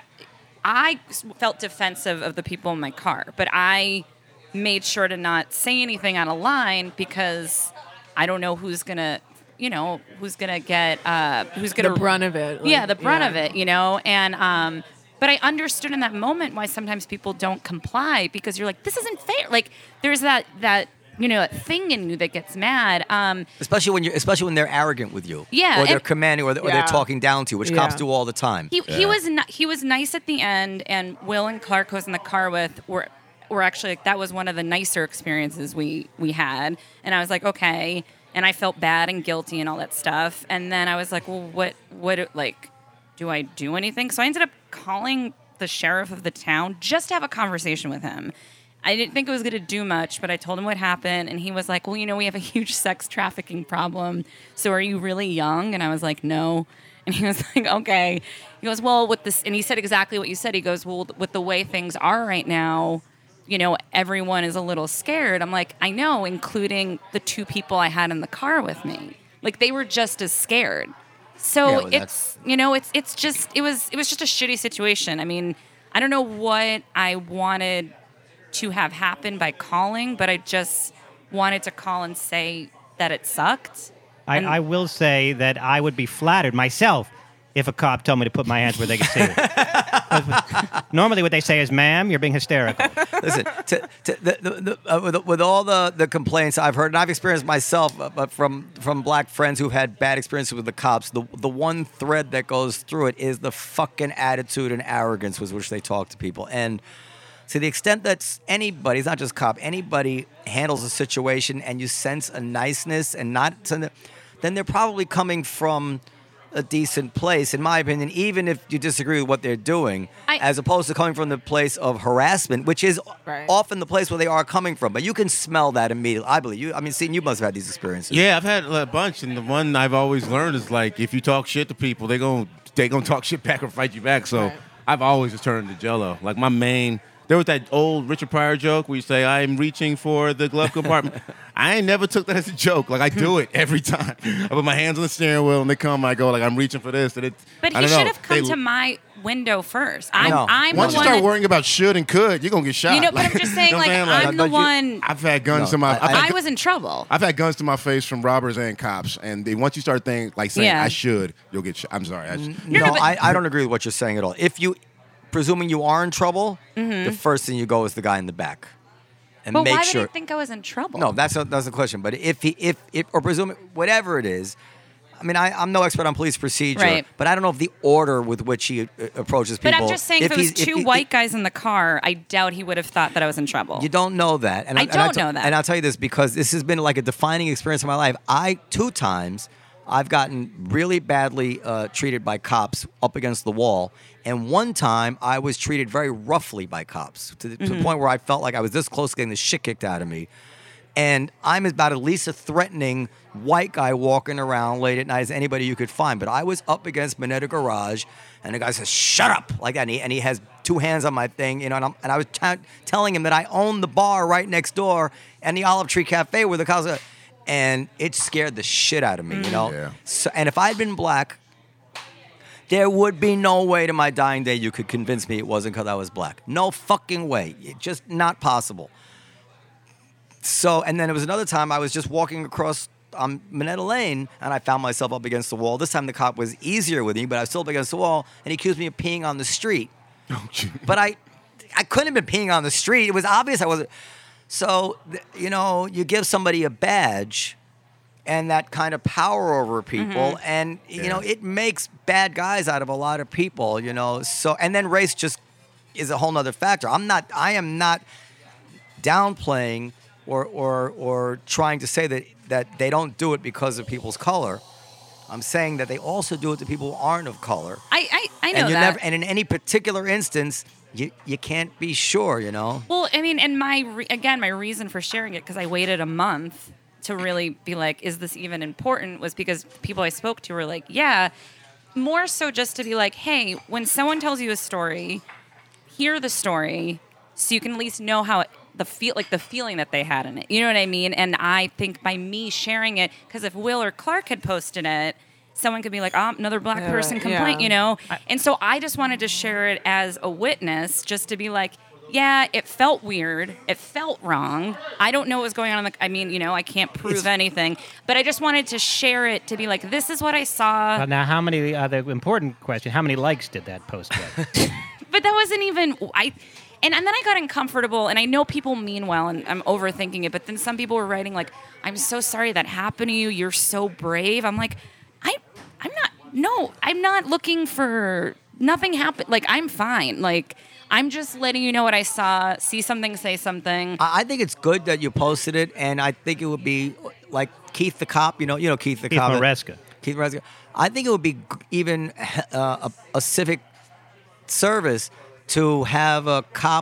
I felt defensive of the people in my car, but I made sure to not say anything out of line because I don't know who's gonna, you know, who's gonna get, uh, who's The gonna brunt of it. yeah, like, the brunt yeah. of it, you know, and um, but I understood in that moment why sometimes people don't comply because you're like, this isn't fair. Like there's that that you know that thing in you that gets mad. Um, Especially when you, especially when they're arrogant with you, Yeah, or they're and- commanding, or, they're- or they're Yeah. talking down to you, which cops Yeah. do all the time. he he was ni- he was nice at the end, and Will and Clark, who I was in the car with, were were actually like, that was one of the nicer experiences we we had, and I was like, okay, and I felt bad and guilty and all that stuff, and then I was like, well, what what like, do I do anything? So I ended up calling the sheriff of the town just to have a conversation with him. I didn't think it was going to do much, but I told him what happened, and he was like, well, you know, we have a huge sex trafficking problem, so are you really young? And I was like, no. And he was like, okay. He goes, well, with this, and he said exactly what you said. He goes, well, with the way things are right now, you know, everyone is a little scared. I'm like, I know, including the two people I had in the car with me. Like, they were just as scared. So Yeah, well, it's, that's- you know, it's it's just, it was it was just a shitty situation. I mean, I don't know what I wanted to have happen by calling, but I just wanted to call and say that it sucked. I, And- I will say that I would be flattered myself if a cop told me to put my hands where they could see it. Normally, what they say is, "Ma'am, you're being hysterical." Listen, to, to the, the, the, uh, with, with all the, the complaints I've heard, and I've experienced myself, uh, but from from black friends who've had bad experiences with the cops, the the one thread that goes through it is the fucking attitude and arrogance with which they talk to people. And to the extent that anybody, it's not just cop, anybody handles a situation and you sense a niceness and not, to, then they're probably coming from a decent place, in my opinion, even if you disagree with what they're doing, I- as opposed to coming from the place of harassment, which is Right. often the place where they are coming from. But you can smell that immediately. I believe you. I mean, seeing you must have had these experiences. Yeah, I've had a bunch, and the one I've always learned is like if you talk shit to people, they gon' they gonna talk shit back or fight you back. So Right. I've always just turned to Jello. Like my main, there was that old Richard Pryor joke where you say I'm reaching for the glove compartment. I ain't never took that as a joke. Like I do it every time. I put my hands on the steering wheel and they come. I go like I'm reaching for this, and it. But I he don't know. should have come They- to my window first. I'm, No. I'm Once the you one start that, worrying about should and could, you're gonna get shot. You know, but I'm just saying, you know what like, saying? I'm But the you- one. I've had guns No, to my. I- I've had I was in trouble. I've had guns to my face from robbers and cops, and they, once you start thinking like saying Yeah. I should, you'll get shot. I'm sorry. I sh- No, no, but- I, I don't agree with what you're saying at all. If you, presuming you are in trouble, the first thing you go is the guy in the back, and Mm-hmm. But make why sure. would he think I was in trouble? No, that's a, that's the question. But if he, if, if or presuming whatever it is, I mean, I, I'm no expert on police procedure, Right. but I don't know if the order with which he uh, approaches people. But I'm just saying, if, it was he's- two he- white guys in the car, I doubt he would have thought that I was in trouble. You don't know that. And I and don't t- know that. And I'll tell you this because this has been like a defining experience in my life. I, two times, I've gotten really badly uh, treated by cops up against the wall. And one time, I was treated very roughly by cops to the, to Mm-hmm. the point where I felt like I was this close to getting the shit kicked out of me. And I'm about at least a threatening white guy walking around late at night as anybody you could find. But I was up against Minetta Garage, and the guy says, "Shut up!" like that. And he, and he has two hands on my thing, you know. And, I'm, and I was t- telling him that I own the bar right next door and the Olive Tree Cafe where the cops are. And it scared the shit out of me, you know. Yeah. So, and if I'd been black, there would be no way to my dying day you could convince me it wasn't because I was black. No fucking way. It just not possible. So, and then there was another time I was just walking across um, Minetta Lane, and I found myself up against the wall. This time the cop was easier with me, but I was still up against the wall, and he accused me of peeing on the street. But I, I couldn't have been peeing on the street. It was obvious I wasn't. So, th- you know, you give somebody a badge and that kind of power over people, and, you know, it makes bad guys out of a lot of people, you know. So, and then race just is a whole nother factor. I'm not, I am not downplaying or, or, or trying to say that, that they don't do it because of people's color. I'm saying that they also do it to people who aren't of color. I, I, I know and you that. never, and in any particular instance, you, you can't be sure, you know. Well, I mean, and my re- again, my reason for sharing it because I waited a month to really be like, is this even important? Was because people I spoke to were like, yeah, more so just to be like, hey, when someone tells you a story, hear the story so you can at least know how it, the feel like the feeling that they had in it. You know what I mean? And I think by me sharing it, because if Will or Clark had posted it, someone could be like, oh, another black Yeah, person right, complaint, yeah. you know? And so I just wanted to share it as a witness, just to be like, yeah, it felt weird. It felt wrong. I don't know what was going on. In the, I mean, you know, I can't prove anything. But I just wanted to share it to be like, this is what I saw. Uh, now, how many? Uh, the important question: how many likes did that post get? But that wasn't even I. And, and then I got uncomfortable, and I know people mean well, and I'm overthinking it. But then some people were writing like, "I'm so sorry that happened to you. You're so brave." I'm like, I, I'm not. No, I'm not looking for nothing happened. Like I'm fine. Like I'm just letting you know what I saw. See something, say something. I I think it's good that you posted it, and I think it would be like Keith the cop. You know, you know Keith the Keith cop. Maresca. Keith Maresca. I think it would be g- even uh, a, a civic service to have a cop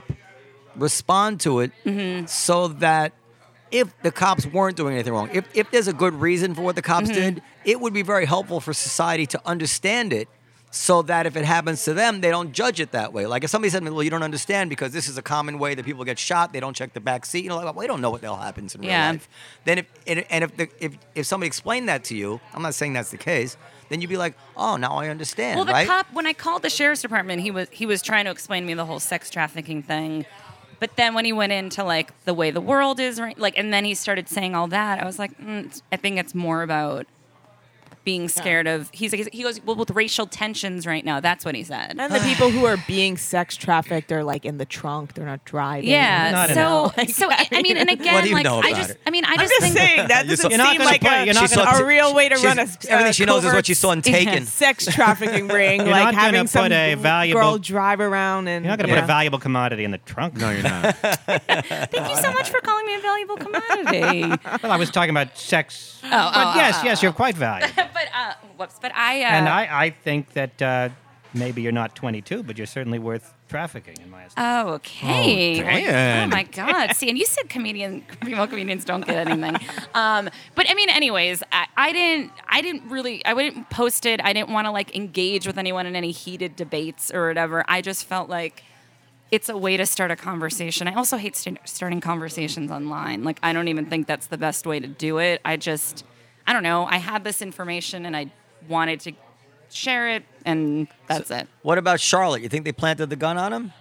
respond to it, Mm-hmm. so that if the cops weren't doing anything wrong, if if there's a good reason for what the cops Mm-hmm. did, it would be very helpful for society to understand it. So that if it happens to them, they don't judge it that way. Like if somebody said to me, "Well, you don't understand because this is a common way that people get shot. They don't check the back seat." You know, like, well, we don't know what the hell happens in real Yeah. life. Then if and and if the, if if somebody explained that to you, I'm not saying that's the case. Then you'd be like, "Oh, now I understand." Well, the right? cop when I called the sheriff's department, he was he was trying to explain to me the whole sex trafficking thing. But then when he went into like the way the world is, right, like, and then he started saying all that, I was like, mm, I think it's more about being scared of. He's like, he goes, well, with racial tensions right now, that's what he said. And the people who are being sex trafficked are like in the trunk; they're not driving. Yeah. Not so, enough. so I I mean, and again, What do you like, know I about just, it? I mean, I I'm just just think saying that You doesn't saw- You're not seem gonna like play- a, you're not She saw- a real way to she's- run a. everything uh, she knows is what she saw in covert Taken. sex trafficking ring, You're like not gonna having put some a valuable- girl drive around and You're not going to yeah. put a valuable commodity in the trunk. No, you're not. Thank you so much for calling me a valuable commodity. Well, I was talking about sex. oh, but oh, yes, oh, yes, you're quite valuable. but uh, whoops. But I. Uh, and I, I think that uh, maybe you're not twenty-two, but you're certainly worth trafficking, in my estimation. Oh, okay. Oh, Well, Dan. oh my God. See, and you said comedian, female comedians don't get anything. Um, but I mean, anyways, I, I didn't, I didn't really, I wouldn't post it. I didn't want to like engage with anyone in any heated debates or whatever. I just felt like it's a way to start a conversation. I also hate st- starting conversations online. Like, I don't even think that's the best way to do it. I just, I don't know. I had this information and I wanted to share it, and that's it. What about Charlotte? You think they planted the gun on him?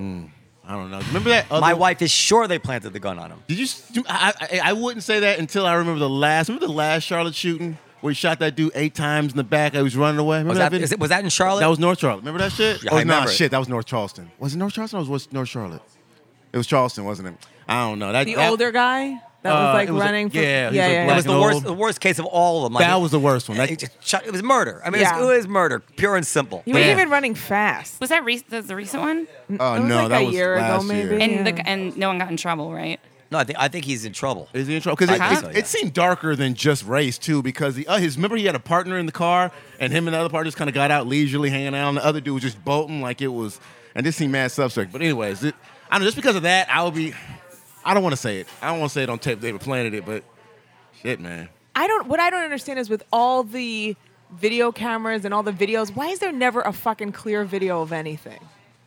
I don't know. Remember that? Other, My wife is sure they planted the gun on him. Did you? I, I I wouldn't say that until I remember the last. Remember the last Charlotte shooting where he shot that dude eight times in the back. I was running away. Remember Was that, that, video? is it, was that in Charlotte? That was North Charlotte. Remember that shit? Yeah, oh, I nah, remember it. shit. That was North Charleston. Was it North Charleston or was it North Charlotte? It was Charleston, wasn't it? I don't know. That, The that, older guy that Uh, was like it was a- running. for, yeah, he was yeah, like yeah. It black was the and worst, old. the worst case of all of them. That Like, was the worst one. That, it, just shot, it was murder. I mean, Yeah. it, was, it was murder, pure and simple. He was Yeah. even running fast. Was that re- the, the recent one? oh It was no, like that a was year ago, last maybe. year. And Yeah. the and no one got in trouble, right? No, I think I think he's in trouble. Is he in trouble? Because it, I think it, so, yeah. it seemed darker than just race too. Because the, uh, his remember he had a partner in the car, and him and the other partner just kind of got out leisurely, hanging out, and the other dude was just bolting like it was. And this seemed mad suspect. But anyways, it, I don't know. Just because of that, I would be. I don't want to say it. I don't want to say it on tape. They were planted it, but shit, man. I don't. What I don't understand is with all the video cameras and all the videos, why is there never a fucking clear video of anything?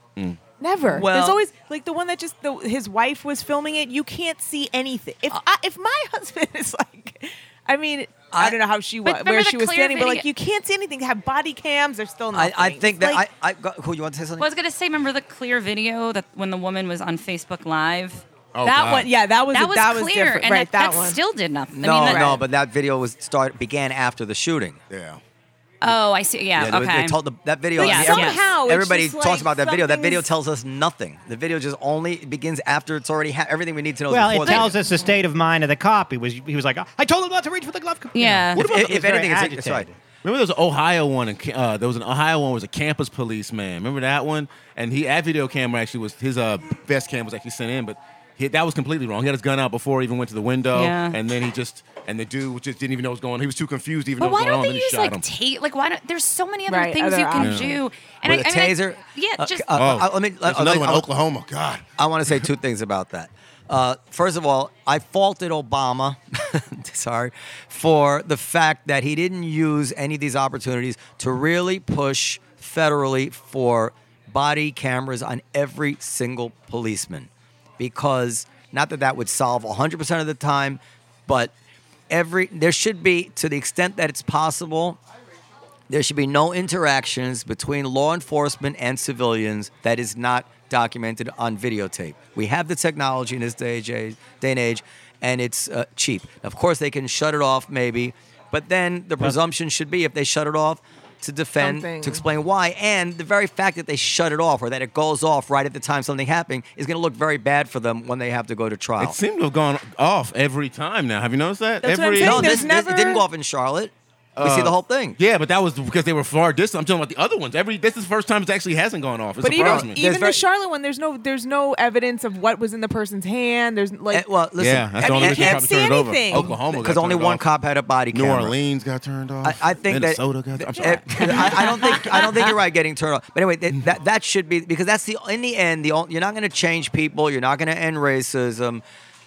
Never. Well- There's always like the one that just the, his wife was filming it. You can't see anything. If I, if my husband is like, I mean, I, I- don't know how she But was, remember where the she was clear standing, but like video- you can't see anything. They have body cams. There's still I, nothing. I think that Like, I, I got, who you want to say something? Well, I was gonna say, remember the clear video that when the woman was on Facebook Live? Oh, that God. one. Yeah, that was that was that was clear, different. and right, that, that, that one. still did nothing. no, I mean, that, no, but that video was start began after the shooting. Yeah. Oh, I see. Yeah. Yeah, they- okay. they told the, that video. But I mean, somehow every- it's everybody just talks like about that video. That video something's- tells us nothing. The video just only begins after it's already ha- everything we need to know. is Well, before it the tells video. us the state of mind of the cop. He was he was like, I told him not to reach for the glove. You know. Yeah. What about If- he was if very anything, it's- it's right. agitated. Remember there was an Ohio one, and uh, there was an Ohio one was a campus policeman. Remember that one? And he that video camera actually was his uh, vest cam was actually sent in, but he, that was completely wrong. He had his gun out before he even went to the window, Yeah. and then he just and the dude just didn't even know what was going on. He was too confused to even But know what why was going don't on. they Then he use shot like him. tape? Like why don't? There's so many other Right, things other you can options. do. With a I, I mean, taser. yeah. Uh, Just uh, Oh, uh, let me. There's let- another let- one, I- Oklahoma. God. I want to say two things about that. Uh, first of all, I faulted Obama, sorry, for the fact that he didn't use any of these opportunities to really push federally for body cameras on every single policeman. Because, not that that would solve one hundred percent of the time, but every there should be, to the extent that it's possible, there should be no interactions between law enforcement and civilians that is not documented on videotape. We have the technology in this day, day and age, and it's uh, cheap. Of course, they can shut it off maybe, but then the presumption should be if they shut it off, to defend, Something. to explain why. And the very fact that they shut it off or that it goes off right at the time something happening is going to look very bad for them when they have to go to trial. It seemed to have gone off every time now. Have you noticed that? That's what I'm every saying. no, There's this, this- never- it didn't go off in Charlotte. We see Uh, the whole thing. Yeah, but that was because they were far distant. I'm talking about the other ones. Every this is the first time it actually hasn't gone off. It But even surprised me. even very- the Charlotte one, there's no there's no evidence of what was in the person's hand. There's like Eh, well, listen, yeah, that's I the only mean, reason you they can't probably turned see it over. anything. Oklahoma because got only turned one off. cop had a body New camera. Orleans got turned off. I, I think Minnesota that got. I'm eh, sorry. I, I don't think I don't think you're right getting turned off. But anyway, that that, that should be because that's the in the end the only, you're not going to change people. You're not going to end racism.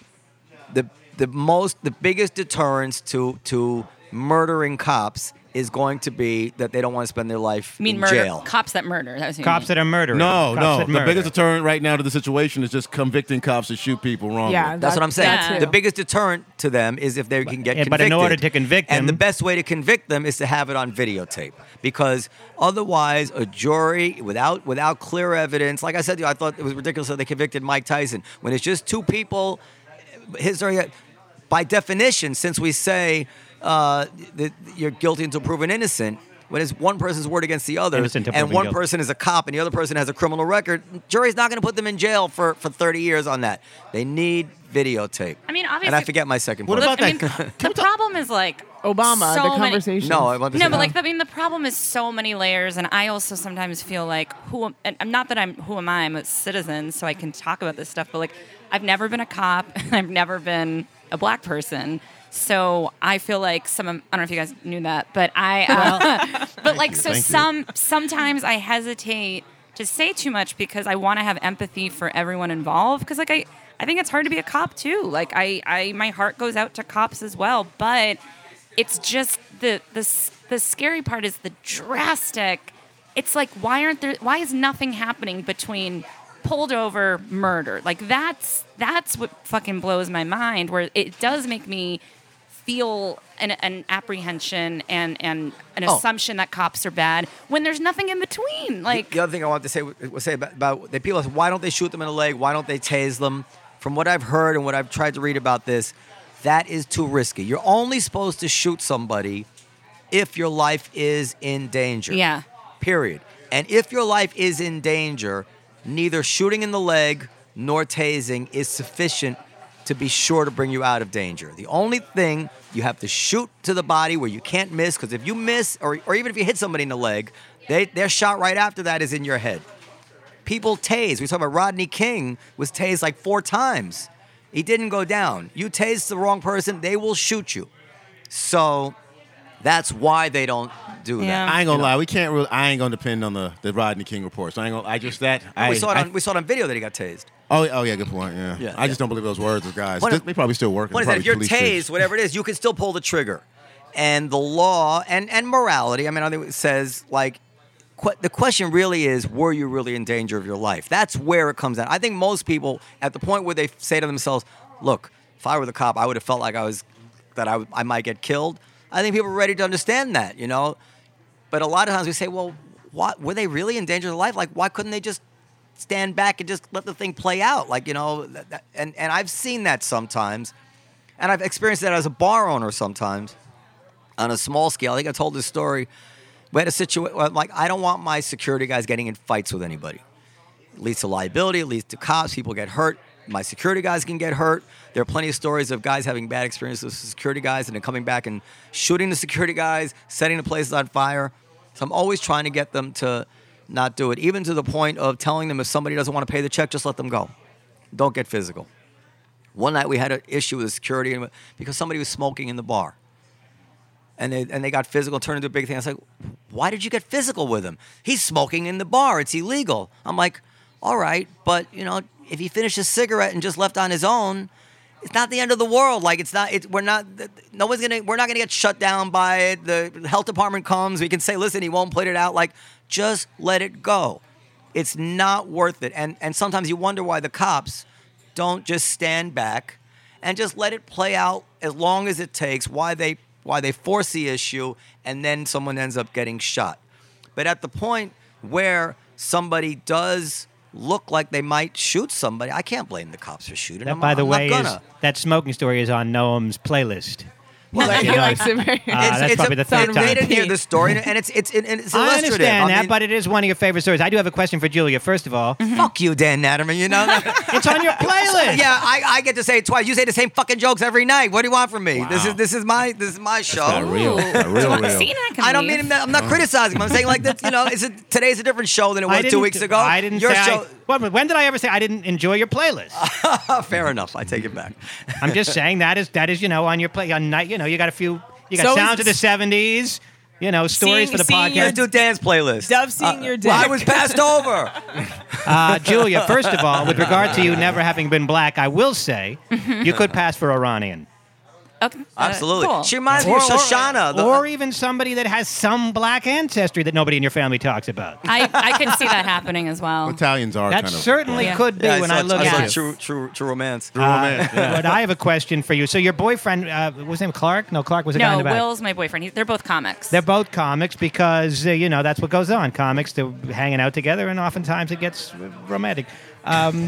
The the most the biggest deterrence to to murdering cops is going to be that they don't want to spend their life I mean, in murder jail. cops that murder. That was what you Cops mean. that are murdering. No, Cops no. that The murder. biggest deterrent right now to the situation is just convicting cops that shoot people wrongly. yeah, That's what I'm saying. that The too. biggest deterrent to them is if they can get Yeah, convicted. but in order to convict and the them- best way to convict them is to have it on videotape, because otherwise, a jury without without clear evidence, like I said, to you, I thought it was ridiculous that they convicted Mike Tyson when it's just two people. His by definition, since we say uh, that you're guilty until proven innocent. When it's one person's word against the other, Innocent until and proven one guilty. person is a cop and the other person has a criminal record, jury's not going to put them in jail for, for thirty years on that. They need videotape. I mean, And I obviously- forget my second What point. about Look, I that? mean, the problem is like Obama. so the many- conversation. No, I want to No, say but like I mean, the problem is so many layers, and I also sometimes feel like who am, and I'm not that I'm who am I? I'm a citizen, so I can talk about this stuff. But like, I've never been a cop, and I've never been a black person, so I feel like some. of- I don't know if you guys knew that, but I. Uh, but like, so Thank you. some sometimes I hesitate to say too much because I want to have empathy for everyone involved. Because like I, I think it's hard to be a cop too. Like I, I, my heart goes out to cops as well, but. It's just the the s- the scary part is the drastic. It's like why aren't there? Why is nothing happening between pulled over murder? Like that's that's what fucking blows my mind. Where it does make me feel an, an apprehension and, and an Oh. assumption that cops are bad when there's nothing in between. Like, the other thing I want to say was say about, about the people. Why don't they shoot them in the leg? Why don't they tase them? From what I've heard and what I've tried to read about this, that is too risky. You're only supposed to shoot somebody if your life is in danger. yeah. Period. And if your life is in danger, neither shooting in the leg nor tasing is sufficient to be sure to bring you out of danger. The only thing, you have to shoot to the body where you can't miss, because if you miss, or, or even if you hit somebody in the leg, they, their shot right after that is in your head. People tase. We talk about Rodney King was tased like four times. He didn't go down. You tase the wrong person, they will shoot you. So that's why they don't do Yeah. that. I ain't gonna You know? lie, we can't really. I ain't gonna depend on the, the Rodney King reports. I ain't gonna. I just that. I, we saw it I- on we saw it on video that he got tased. oh, oh yeah, good point. Yeah, Yeah, I just yeah. don't believe those words of guys. What They, is- they probably still working. What is that? Probably If you're police tased, chiefs. whatever it is, you can still pull the trigger. And the law and, and morality, I mean, I think it says, like, qu- the question really is, were you really in danger of your life? That's where it comes down. I think most people, at the point where they say to themselves, look, if I were the cop, I would have felt like I was, that I, w- I might get killed. I think people are ready to understand that, you know? But a lot of times we say, well, what, were they really in danger of their life? Like, why couldn't they just stand back and just let the thing play out? Like, you know, that, that, and, and I've seen that sometimes. And I've experienced that as a bar owner sometimes on a small scale. I think I told this story. We had a situation, like, I don't want my security guys getting in fights with anybody. It leads to liability, it leads to cops, people get hurt. My security guys can get hurt. There are plenty of stories of guys having bad experiences with security guys and then coming back and shooting the security guys, setting the places on fire. So I'm always trying to get them to not do it, even to the point of telling them if somebody doesn't want to pay the check, just let them go. Don't get physical. One night we had an issue with the security because somebody was smoking in the bar. And they, and they got physical, turned into a big thing. I was like, why did you get physical with him? He's smoking in the bar. It's illegal. I'm like, all right, but, you know, if he finished his cigarette and just left on his own, it's not the end of the world. Like, it's not, it's, we're not, no one's gonna, we're not gonna get shut down by it. The health department comes, we can say, listen, he won't put it out. Like, just let it go. It's not worth it. And, and sometimes you wonder why the cops don't just stand back and just let it play out as long as it takes, why they, why they force the issue, and then someone ends up getting shot. But at the point where somebody does look like they might shoot somebody, I can't blame the cops for shooting That, them. by the I'm way, not is, gonna. that smoking story is on Noam's playlist. Well, He you know, likes it very Uh, that's probably a, the third They time. didn't hear the story, and it's it's and it's I illustrative. understand that, mean, but it is one of your favorite stories. I do have a question for Julia. First of all, fuck you, Dan Natterman. You know. it's on your playlist. Yeah, I, I get to say it twice. You say the same fucking jokes every night. What do you want from me? This is this is my this is my show. Not real. Not real, real. See, I can I don't leave. mean I'm not criticizing him. I'm saying like that. You know, it's a, today's a different show than it I was two didn't- weeks ago. I didn't Your say. show. I, well, when did I ever say I didn't enjoy your playlist? Fair enough. I take it back. I'm just saying that is that is you know on your play on night. You know you got a few. You got So sounds is- of the seventies. You know stories Seeing- for the seeing podcast. your- Let's do Dan's playlist. Dove seeing your dick. I was passed over. Uh, Julia, first of all, with regard to you never having been black, I will say you could pass for Iranian. Okay. uh, Absolutely. cool. She reminds me of Shoshana. the- or even somebody that has some black ancestry that nobody in your family talks about. I, I can see that happening as well. Italians are That kind of certainly Yeah. could be yeah, when I, I, saw, look I saw at Yes. you. true, true, true romance. True romance. Uh, but I have a question for you. So your boyfriend, uh, what was his name Clark? No, Clark was the guy in No, the back. Will's my boyfriend. He, they're both comics. They're both comics because, uh, you know, that's what goes on. Comics, they're hanging out together, and oftentimes it gets uh, romantic. Um,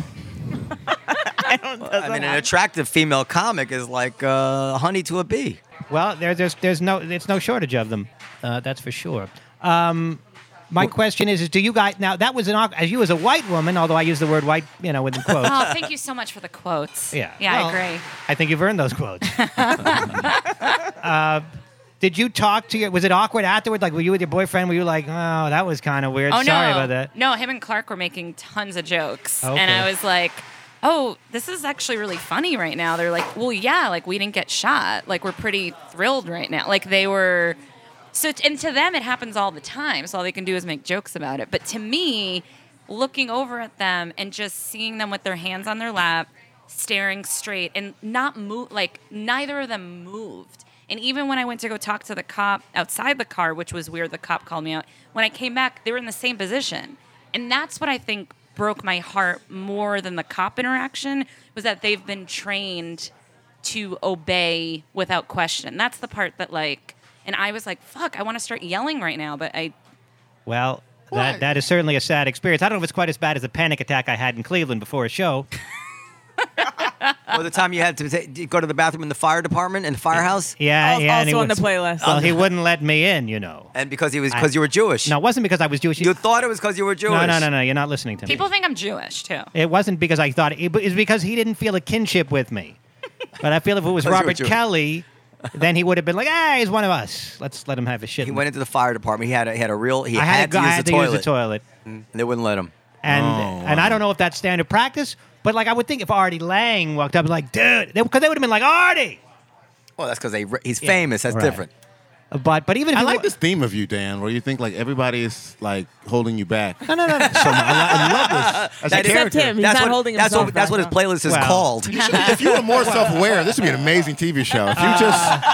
I mean, an attractive female comic is like uh, honey to a bee. well, there, there's, there's no, there's no shortage of them. Uh, that's for sure. Um, my question is, is do you guys, now that was an, awk- as you as a white woman, although I use the word white, you know, within quotes. Oh, thank you so much for the quotes. Yeah. Yeah, Well, I agree. I think you've earned those quotes. uh, did you talk to your, was it awkward afterward? Like, were you with your boyfriend? Were you like, oh, that was kind of weird. Oh, Sorry no. about that. No, him and Clark were making tons of jokes. Okay. And I was like, oh, this is actually really funny right now. They're like, well, yeah, like we didn't get shot. Like we're pretty thrilled right now. Like they were, so, and to them it happens all the time. So all they can do is make jokes about it. But to me, looking over at them and just seeing them with their hands on their lap, staring straight and not move, like neither of them moved. And even when I went to go talk to the cop outside the car, which was weird, the cop called me out. When I came back, they were in the same position. And that's what I think broke my heart more than the cop interaction, was that they've been trained to obey without question. That's the part that like, and I was like, fuck, I want to start yelling right now, but I. Well, that that is certainly a sad experience. I don't know if it's quite as bad as the panic attack I had in Cleveland before a show. Or the time you had to ta- go to the bathroom in the fire department in the firehouse, Yeah, Al- yeah. and he also on the was- playlist. Well, he wouldn't let me in, you know. and because he was I- because you were Jewish. No, it wasn't because I was Jewish. You thought it was because you were Jewish. no, no, no, no. You're not listening to me. People think I'm Jewish too. It wasn't because I thought it. It's because he didn't feel a kinship with me. But I feel if it was Because you were Robert Jewish. Kelly, then he would have been like, "Ah, he's one of us. Let's let him have his shit." He went into the fire department. He had a, he had a real. He I had, had, to, to, use, I had the to toilet, use the toilet, and they wouldn't let him. and Oh, and wow. I don't know if that's standard practice. But like I would think if Artie Lang walked up and like, dude, because they, would have been like, Artie. Well, that's because he's Yeah, famous. That's right. different. But but even if I he like wa- this theme of you, Dan, where you think like everybody is like holding you back. No, no, no. no. So I, I love this as a That is- Except character. him. He's that's not what, holding that's himself what, that's back, what his no. playlist is Well. called. You should be- if you were more self-aware, this would be an amazing T V show. If you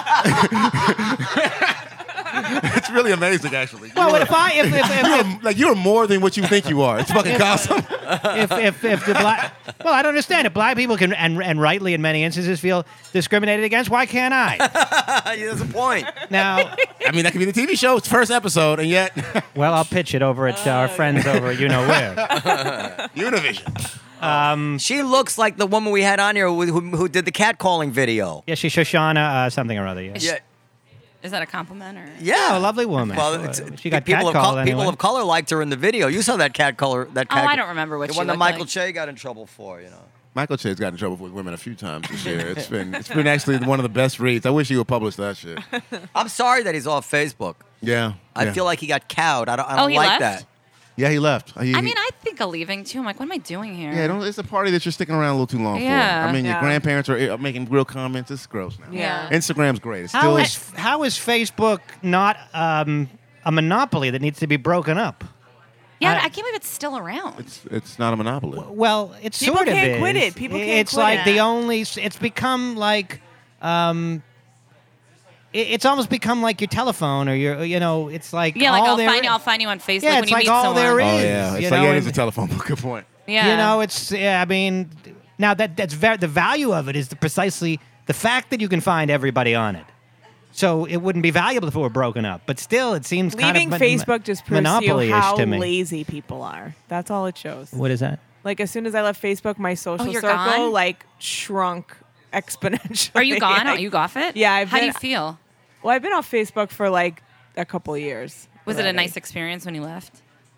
just, it's really amazing, actually. You Well, are- if I if if, if, you are, like you are more than what you think you are. It's fucking awesome. if, if, if the black, well, I don't understand. If black people can, and, and rightly in many instances, feel discriminated against, why can't I? That's a point. Now, I mean, that could be the T V show. It's first episode, and yet well, I'll pitch it over at uh, our friends over at you know where. Univision. She looks like the woman we had on here who, who, who did the catcalling video. Yeah, she's Shoshana uh, something or other. Yeah. Yeah, Is that a compliment or? yeah, Oh, a lovely woman. Well, Sure. it's, She got people of catcalled col- anyway. people of color liked her in the video. You saw that cat color. That Oh, cat I don't remember what the she one that looked Michael like. Che got in trouble for. You know. Michael Che's got in trouble with women a few times this year. It's been it's been actually one of the best reads. I wish he would publish that shit. I'm sorry that he's off Facebook. Yeah. I yeah. feel like he got cowed. I don't, I Oh, don't he like left? that. Yeah, he left. He- I he- mean, I think of leaving too. I'm like, what am I doing here? Yeah, don't, it's a party that you're sticking around a little too long Yeah. for. I mean, your Yeah. grandparents are uh, making real comments. It's gross now. Yeah. Instagram's great. It's How still is how is Facebook not um, a monopoly that needs to be broken up? Yeah, I- I, can't believe it's still around. it's it's not a monopoly. Well, it's People sort of can't is. quit it. People can't It's quit like it. the only. It's become like. Um, it- it's almost become like your telephone or your, you know, it's like yeah, like all I'll there find is. you. I'll find you on Facebook Yeah, when it's you like meet all someone. there is. Oh yeah, you it's know, like yeah, it and- is a telephone book. Good point. Yeah, You know, it's. Yeah, I mean, now that that's very the value of it is the precisely the fact that you can find everybody on it. So it wouldn't be valuable if it were broken up, but still, it seems kind Leaving of mon- Facebook just proves to you monopoly-ish how to me. lazy people are. That's all it shows. What is that? Like as soon as I left Facebook, my social Oh, you're circle gone? like shrunk exponentially. Are you gone? Are Like- you off it? Yeah, I've How do been- you feel? Well, I've been off Facebook for like a couple of years. Was it a already. nice experience when you left?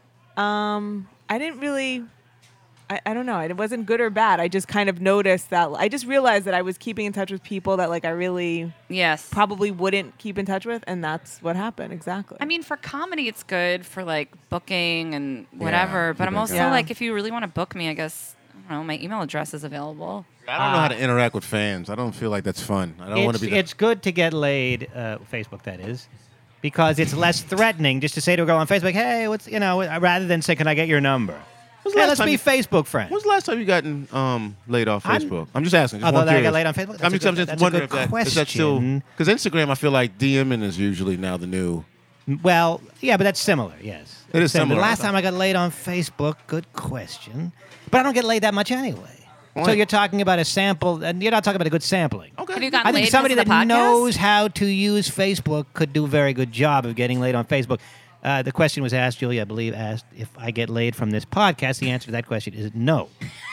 Um, I didn't really. I, I don't know. It wasn't good or bad. I just kind of noticed that. I just realized that I was keeping in touch with people that like I really Yes. probably wouldn't keep in touch with, and that's what happened exactly. I mean, for comedy, it's good for like booking and whatever. but I'm people also go. Yeah. like, if you really want to book me, I guess I don't know. My email address is available. I don't know how to interact with fans. I don't feel like that's fun. I don't want It's, to be. The, it's good to get laid, uh, Facebook that is, because it's less threatening just to say to a girl on Facebook, hey, what's, you know, rather than say, can I get your number? When's the Hey, last let's time be you- Facebook friends. When's the last time you gotten um, laid off I'm- Facebook? I'm, just asking. Just Although one that I got curious. laid on Facebook? That's I'm a just, good- I'm just that's a wondering good if, that, is that still question. because Instagram. I feel like DMing is usually now the new. Well, yeah, but that's similar, yes. It is Similar. similar. The last time I got laid on Facebook, good question. But I don't get laid that much anyway. So Why? you're talking about a sample, and you're not talking about a good sampling. Okay. Have you gotten I think laid somebody because that of the podcast? knows how to use Facebook could do a very good job of getting laid on Facebook. Uh, the question was asked, Julia, I believe, asked if I get laid from this podcast. The answer to that question is no.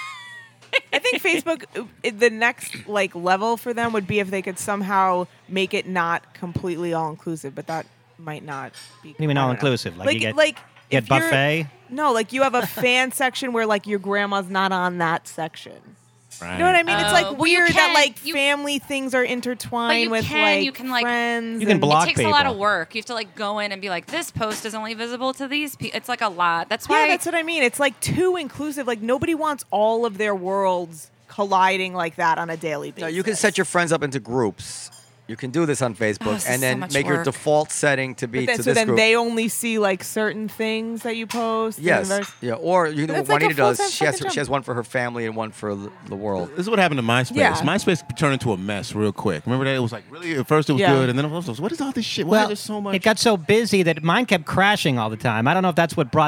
I think Facebook, uh, the next like level for them would be if they could somehow make it not completely all inclusive, but that might not be. What do you mean I don't know. all-inclusive? Like you get- like Get if you're- buffet. No, like you have a fan section where like your grandma's not on that section. Right. You know what I mean? it's Oh, like well, you weird that can- like you- family things are intertwined But you with can- like you can, like- friends. You can and- block It takes a lot people. of work. You have to like go in and be like, this post is only visible to these people. It's like a lot. That's Yeah, why. that's what I mean. It's like too inclusive. Like nobody wants all of their worlds colliding like that on a daily basis. No, you can set your friends up into groups. You can do this on Facebook, Oh, this is and so then much make your work. default setting to be But then, to so this then group. they only see like certain things that you post. and yes, there's- yeah. Or you know That's what like a Juanita does. full-time She has fucking she has one for her family and one for the, the world. This is what happened to MySpace. Yeah. MySpace turned into a mess real quick. Remember that? It was like really at first it was Yeah. good, and then it was what is all this shit? Why Well, is there so much? it got so busy that mine kept crashing all the time. I don't know if that's what brought the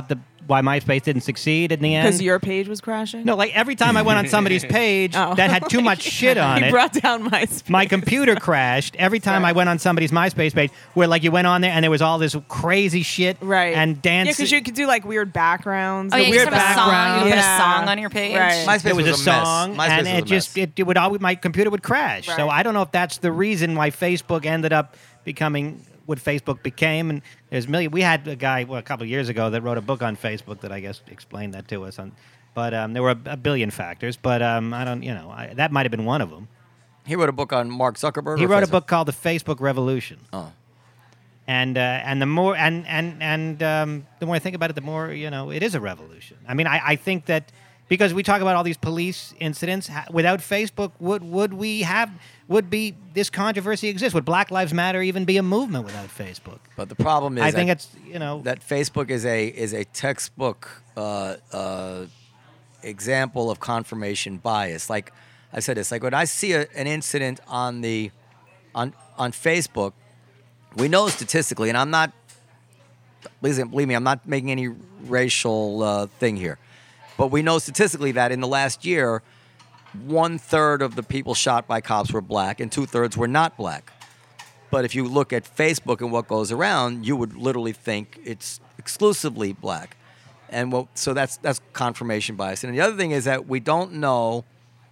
why MySpace didn't succeed in the end. Because your page was crashing? No, like every time I went on somebody's page Oh. that had too much shit on He it, brought down MySpace. my computer crashed. Every time Right. I went on somebody's MySpace page, where like you went on there and there was all this crazy shit, Right. and dance. Yeah, because you could do like weird backgrounds. Oh, the yeah, you weird just have a song. You could put a Yeah. song on your page. Right. MySpace It was, was a a mess. song, MySpace and was it a just mess. it, it would always my computer would crash. So Right. I don't know if that's the reason why Facebook ended up becoming what Facebook became. And there's million. We had a guy well, a couple of years ago that wrote a book on Facebook that I guess explained that to us. On, but um, there were a, a billion factors. But um, I don't, you know, I, that might have been one of them. He wrote a book on Mark Zuckerberg. He or wrote a Facebook? book called The Facebook Revolution. Oh. And uh, and the more and and and um, the more I think about it, the more you know it is a revolution. I mean, I, I think that because we talk about all these police incidents, ha- without Facebook, would would we have would be this controversy exist? Would Black Lives Matter even be a movement without Facebook? But the problem is, I think that, it's you know that Facebook is a is a textbook uh, uh, example of confirmation bias. Like I said, it's like when I see a, an incident on the on on Facebook, we know statistically, and I'm not. Please believe me, I'm not making any racial uh, thing here, but we know statistically that in the last year, one third of the people shot by cops were black, and two thirds were not black. But if you look at Facebook and what goes around, you would literally think it's exclusively black, and what, so that's that's confirmation bias. And the other thing is that we don't know.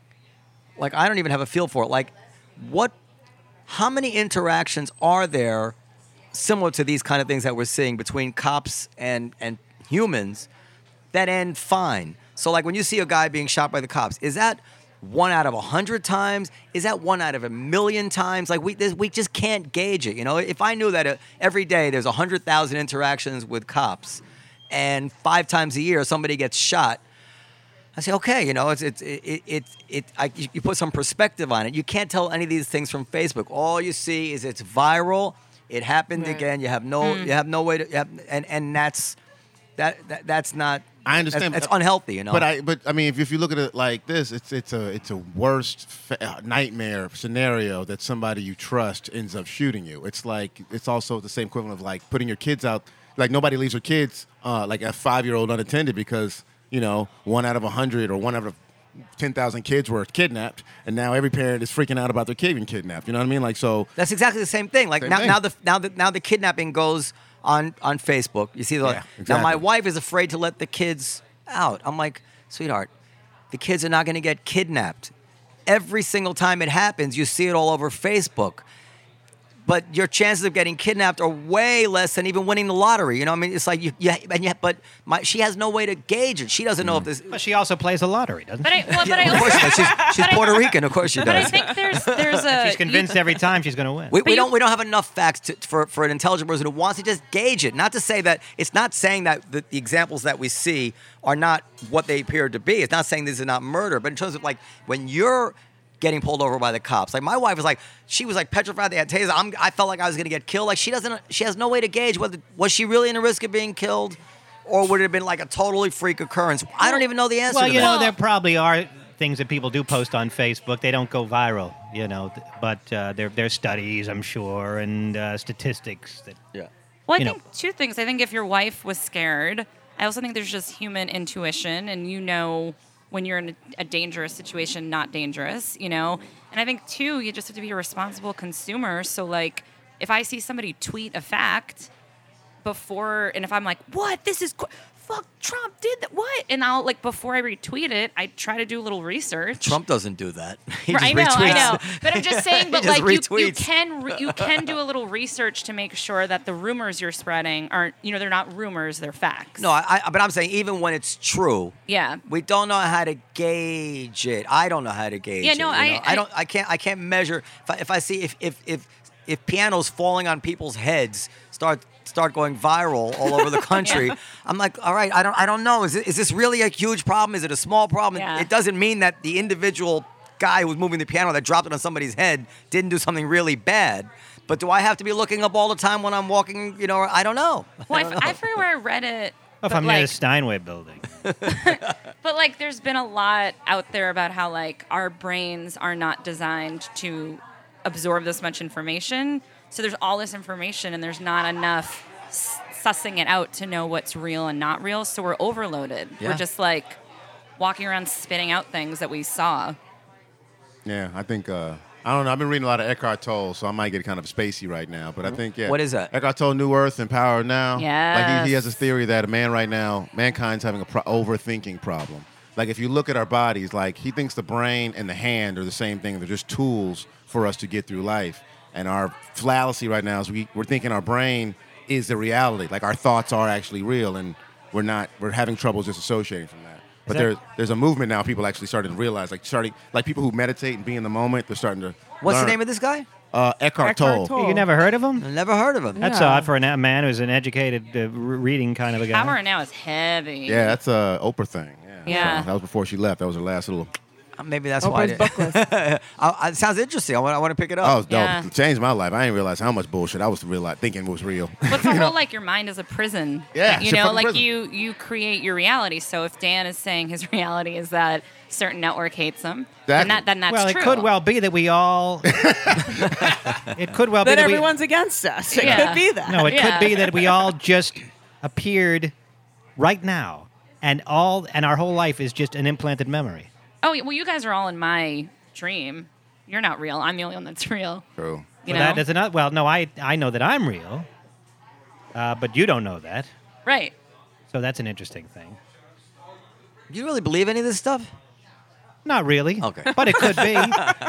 Like I don't even have a feel for it. Like what, how many interactions are there, similar to these kind of things that we're seeing between cops and and humans, that end fine? So like when you see a guy being shot by the cops, is that one out of a hundred times? Is that one out of a million times? Like we this, we just can't gauge it. You know, if I knew that uh, every day there's a hundred thousand interactions with cops, and five times a year somebody gets shot, I say, okay, you know, it's it's it it it, it I, you put some perspective on it. You can't tell any of these things from Facebook. All you see is it's viral. It happened Right. again. You have no you have no way to you have, and and that's that, that that's not. I understand. That's, that's unhealthy, you know. But I, but I mean, if, if you look at it like this, it's it's a it's a worst fa- nightmare scenario that somebody you trust ends up shooting you. It's like it's also the same equivalent of like putting your kids out. Like nobody leaves their kids, uh, like a five year old unattended because you know one out of a hundred or one out of ten thousand kids were kidnapped, and now every parent is freaking out about their kid being kidnapped. You know what I mean? Like so. That's exactly the same thing. Like Same now, thing. now the now the now the kidnapping goes on on Facebook. You see, the, Yeah, now my exactly. wife is afraid to let the kids out. I'm like, sweetheart, the kids are not going to get kidnapped. Every single time it happens, you see it all over Facebook. But your chances of getting kidnapped are way less than even winning the lottery. You know, what I mean, it's like you, yeah, and yet, but my, she has no way to gauge it. She doesn't know if this. but she also plays the lottery, doesn't But she? I, well, but I Of course she does. She's, she's but I- Puerto Rican. Of course she But I does. think there's there's a She's convinced every time she's going to win. We, we you- don't we don't have enough facts to, for for an intelligent person who wants to just gauge it. Not to say that it's not saying that the, the examples that we see are not what they appear to be. It's not saying this is not murder, but in terms of like when you're getting pulled over by the cops, like my wife was like she was like petrified. They had tasers. I'm, I felt like I was going to get killed. Like she doesn't. She has no way to gauge whether was she really in the risk of being killed, or would it have been like a totally freak occurrence. I don't even know the answer. Well, to you that. know, there probably are things that people do post on Facebook. They don't go viral, you know, th- but uh, there there's studies, I'm sure, and uh, statistics that. Yeah. Well, I you think know. two things. I think if your wife was scared, I also think there's just human intuition, and you know when you're in a, a dangerous situation, not dangerous, you know. And I think two, you just have to be a responsible consumer. So like, if I see somebody tweet a fact before, and if I'm like, what? This is qu- fuck. Trump did that. What? And I'll like before I retweet it, I try to do a little research. Trump doesn't do that. He Right, I just know, I retweets. know. But I'm just saying, but He just like you, you retweets. can re- you can do a little research to make sure that the rumors you're spreading aren't, you know, they're not rumors, they're facts. No, I, I, but I'm saying even when it's true, Yeah. we don't know how to gauge it. I don't know how to gauge Yeah, it. no, you I- know? I- don't. I can't. I can't measure. If I, if I see if if if if pianos falling on people's heads start start going viral all over the country, Yeah. I'm like, all right, I don't I don't know. Is it, is this really a huge problem? Is it a small problem? Yeah. It doesn't mean that the individual guy who was moving the piano that dropped it on somebody's head didn't do something really bad. But do I have to be looking up all the time when I'm walking? You know, I don't know. Well, I, I don't f- I know. forget where I read it. Well, if but I'm near like, the Steinway building. but like, there's been a lot out there about how like our brains are not designed to absorb this much information. So there's all this information, and there's not enough s- sussing it out to know what's real and not real. So we're overloaded. Yeah. We're just like walking around spitting out things that we saw. Yeah, I think uh, I don't know. I've been reading a lot of Eckhart Tolle, so I might get kind of spacey right now. But I think yeah. What is that? Eckhart Tolle, New Earth and Power Now. Like he, he has this Yes. theory that a man right now, mankind's having a pro- overthinking problem. Like if you look at our bodies, like he thinks the brain and the hand are the same thing. They're just tools for us to get through life. And our fallacy right now is we, we're thinking our brain is the reality. Like our thoughts are actually real, and we're not. We're having trouble just associating from that. But that- there, there's a movement now. People actually starting to realize, like starting, like people who meditate and be in the moment. They're starting to. What's learn. the name of this guy? Uh, Eckhart, Eckhart Tolle. Tolle. You never heard of him? Never heard of him. That's Yeah. odd for a man who's an educated, uh, re- reading kind of a guy. Power Now is heavy. Yeah, that's a Oprah thing. Yeah. Yeah. So that was before she left. That was her last little. Uh, Maybe that's why. I Oprah's did- book list. I, it sounds interesting. I want, I want to pick it Oh, up. it was dope. Yeah. It changed my life. I didn't realize how much bullshit I was realize, thinking was real. What's the whole like your mind is a prison? Yeah, you it's a know, fucking like prison. you you create your reality. So if Dan is saying his reality is that certain network hates him, then Exactly. that then that's well, it true. could well be that we all. it could well be Then that we. everyone's against us. It Yeah. could be that. No, it Yeah. could be that we all just appeared right now, and all and our whole life is just an implanted memory. Oh well, you guys are all in my dream. You're not real. I'm the only one that's real. True. You So know, that is another. Well, no, I I know that I'm real, uh, but you don't know that. right? So that's an interesting thing. Do you really believe any of this stuff? Not really. Okay. But it could be.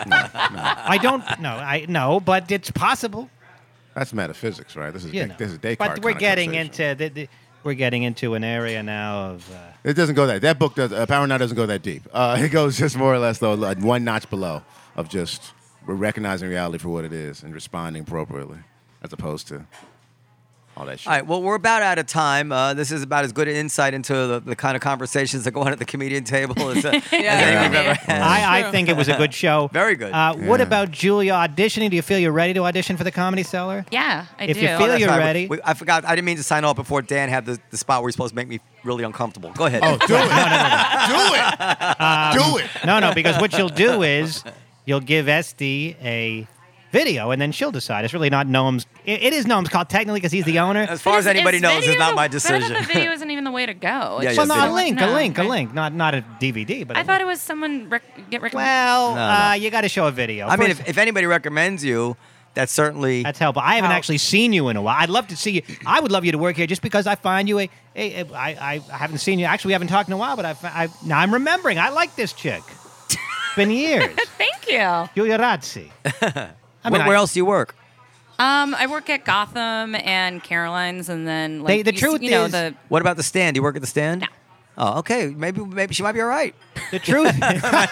I don't. No, I no, but it's possible. That's metaphysics, right? This is You know. this is Descartes. But we're kind of getting conversation. into the, the, we're getting into an area now of. Uh, It doesn't go that. That book does. Uh, Power Now doesn't go that deep. Uh, it goes just more or less though, like one notch below of just we're recognizing reality for what it is and responding appropriately, as opposed to all that shit. All right. Well, we're about out of time. Uh, this is about as good an insight into the, the kind of conversations that go on at the comedian table as, uh, as anyone ever had. I, I true. think it was a good show. Very good. Uh, What Yeah. about Julia auditioning? Do you feel you're ready to audition for the Comedy Cellar? Yeah, I If do. you feel That's you're right. We- ready. we- I forgot. I didn't mean to sign off before Dan had the, the spot where he's supposed to make me really uncomfortable. Go ahead. Oh, do it! Do it! Do it! No, no, because what you'll do is you'll give Esty a video, and then she'll decide. It's really not Noam's. It, it is Noam's call technically because he's the owner. As far as Is- anybody is knows, it's video not the- my but I decision. thought the video isn't even the way to go. Yeah, It's yeah, well, just no, video. a link, no, a link, a okay. link, not not a D V D, but a I thought link. it was someone rec- get recommended. Well, No, uh, no. you got to show a video. I mean, First- if, if anybody recommends you, that's certainly. That's helpful. I haven't Helps. actually seen you in a while. I'd love to see you. I would love you to work here just because I find you a. a, a I, I haven't seen you. Actually, we haven't talked in a while, but I've, I now I'm remembering. I like this chick. It's been years. Thank you. Julia Razzi. I where, mean, where I- else do you work? Um, I work at Gotham and Caroline's, and then like They- the you, truth you know is- the What about the stand? Do you work at the stand? No. Oh, okay. Maybe maybe she might be all right. The truth. He's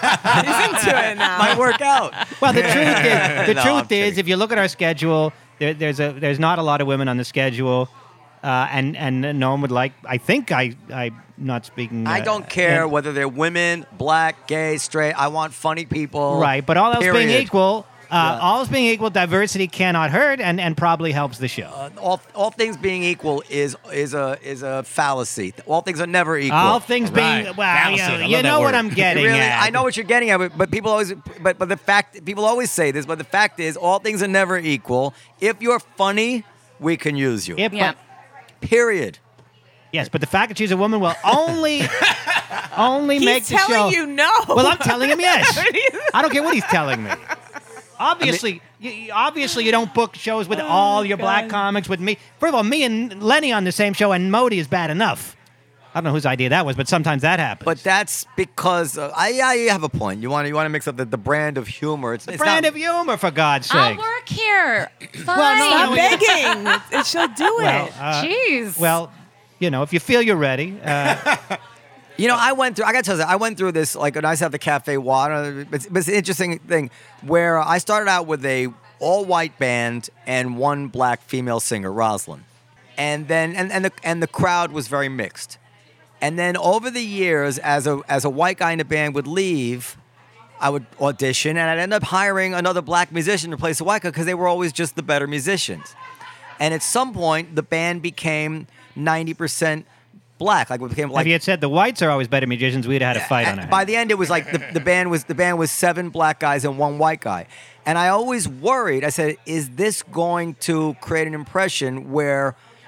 into it now. Might work out. Well, the truth is, the No, I'm truth is, kidding. if you look at our schedule, there, there's a there's not a lot of women on the schedule, uh, and and no one would like. I think I I'm not speaking. I uh, don't care in- whether they're women, black, gay, straight. I want funny people. Right, but all else being Period. equal, uh, Yeah. all else being equal, diversity cannot hurt, and, and probably helps the show. Uh, all, all things being equal is is a is a fallacy. All things are never equal. all things being Right. well, Fallacy. you, I know, love you that know what word. I'm getting really, at. I know what you're getting at, but, but people always, but but the fact, people always say this, but the fact is, all things are never equal. If you're funny, we can use you. If, yeah. but, Period. yes, but the fact that she's a woman will only only He's make the show. telling you no. Well, I'm telling him yes. I don't care what he's telling me. Obviously, you, you- obviously, you don't book shows with all your black God. comics with me. First of all, me and Lenny on the same show, and Modi is bad enough. I don't know whose idea that was, but sometimes that happens. But that's because uh, I, I you have a point. You want to you want to mix up the, the brand of humor. It's, the it's brand not, of humor, for God's I'll sake. work here. Fine. Well, no, Stop no, begging. It- it- she'll do Well, it. uh, Jeez. well, you know, if you feel you're ready, uh, You know, I went through. I got to tell you, I went through this. Like when I used to have the cafe water. It's, it's an interesting thing where I started out with a all-white band and one black female singer, Rosalind, and then and and the and the crowd was very mixed. And then over the years, as a as a white guy in the band would leave, I would audition, and I'd end up hiring another black musician to replace the white guy because they were always just the better musicians. And at some point, the band became ninety percent black. Like we became like if you had said the whites are always better musicians, we'd have had a fight on and our by hands. the end, it was like the, the band was the band was seven black guys and one white guy, and I always worried. I said, "Is this going to create an impression where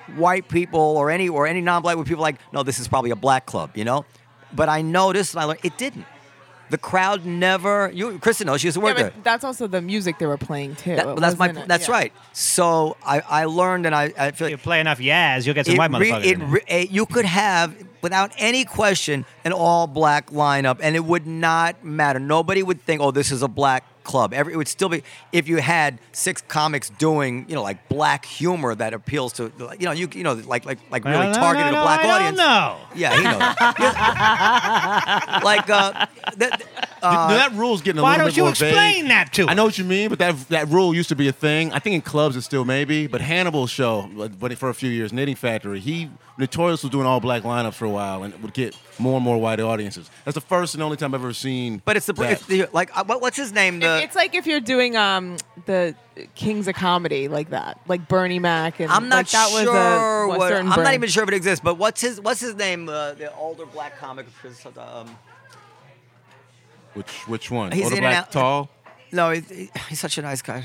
white people or any or any non-black people like, no, this is probably a black club, you know. But I noticed and I learned it didn't. The crowd never. You, Kristen knows she used to work Yeah, there. but that's also the music they were playing too. That- It well, that's my. wasn't a- That's yeah. right. So I, I learned and I, I feel You like play enough Yaz, you'll get some it white re- motherfuckers. it in there. re- eh, you could have, without any question, an all-black lineup, and it would not matter. Nobody would think, "Oh, this is a black club." Every, it would still be if you had six comics doing, you know, like black humor that appeals to, you know, you you know, like like like really Well, no, targeted no, a no, black I audience. don't know. Yeah, he knows. Yeah. Like uh, the, the- uh, No, that rule's getting a Why little don't bit you more explain vague. that to I us? know what you mean, but that that rule used to be a thing. I think in clubs it still may be, but Hannibal's show, but for a few years, Knitting Factory, he Notorious was doing all black lineups for a while and would get more and more white audiences. That's the first and only time I've ever seen. but it's the, that. it's the like uh, what, what's his name? The It's like if you're doing um the Kings of Comedy like that, like Bernie Mac, and I'm not like that sure was a what. Western I'm not brand. even sure if it exists. But what's his what's his name? Uh, the older black comic. Um, Which which one? He's Older in and black out- tall? no, he, he- he's such a nice guy.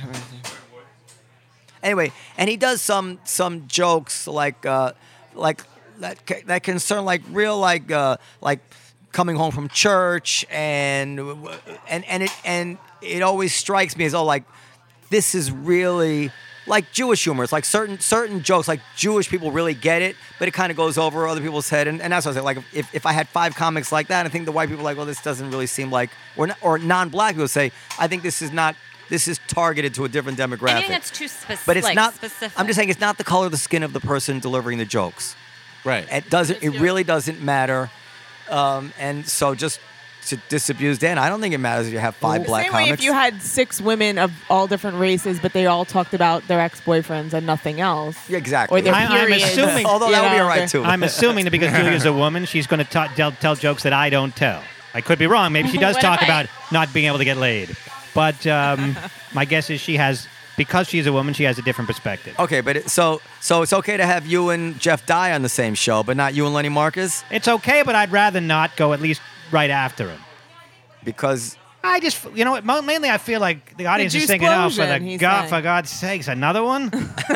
Anyway, and he does some some jokes like uh, like that ca- that concern like real like uh, like coming home from church and and and it and it always strikes me as oh like this is really like Jewish humor. It's like certain certain jokes, like Jewish people really get it, but it kind of goes over other people's head. And, and that's what I say. Like if, if I had five comics like that, I think the white people are like, well, this doesn't really seem like, or not, or non-black people say, I think this is not, this is targeted to a different demographic. Anything that's too specific. but it's like, not. specific. I'm just saying it's not the color of the skin of the person delivering the jokes. Right. It doesn't. It really doesn't matter. Um, and so just to disabuse Dan, I don't think it matters if you have five black Same comics. way if you had six women of all different races, but they all talked about their ex-boyfriends and nothing else. Yeah, exactly. Or their I- I'm periods. assuming- Although you that would be know, all right their- too. I'm assuming that because Julia's a woman, she's going to tell, tell jokes that I don't tell. I could be wrong. Maybe she does What talk if I- about not being able to get laid. But um, my guess is she has, because she's a woman, she has a different perspective. Okay, but it, so so it's okay to have you and Jeff Dye on the same show, but not you and Lenny Marcus It's okay, but I'd rather not go at least right after him. because I just, you know what, mo- mainly I feel like the audience is juice thinking, oh, for, explosion, the he's God, saying. for God's sakes, another one?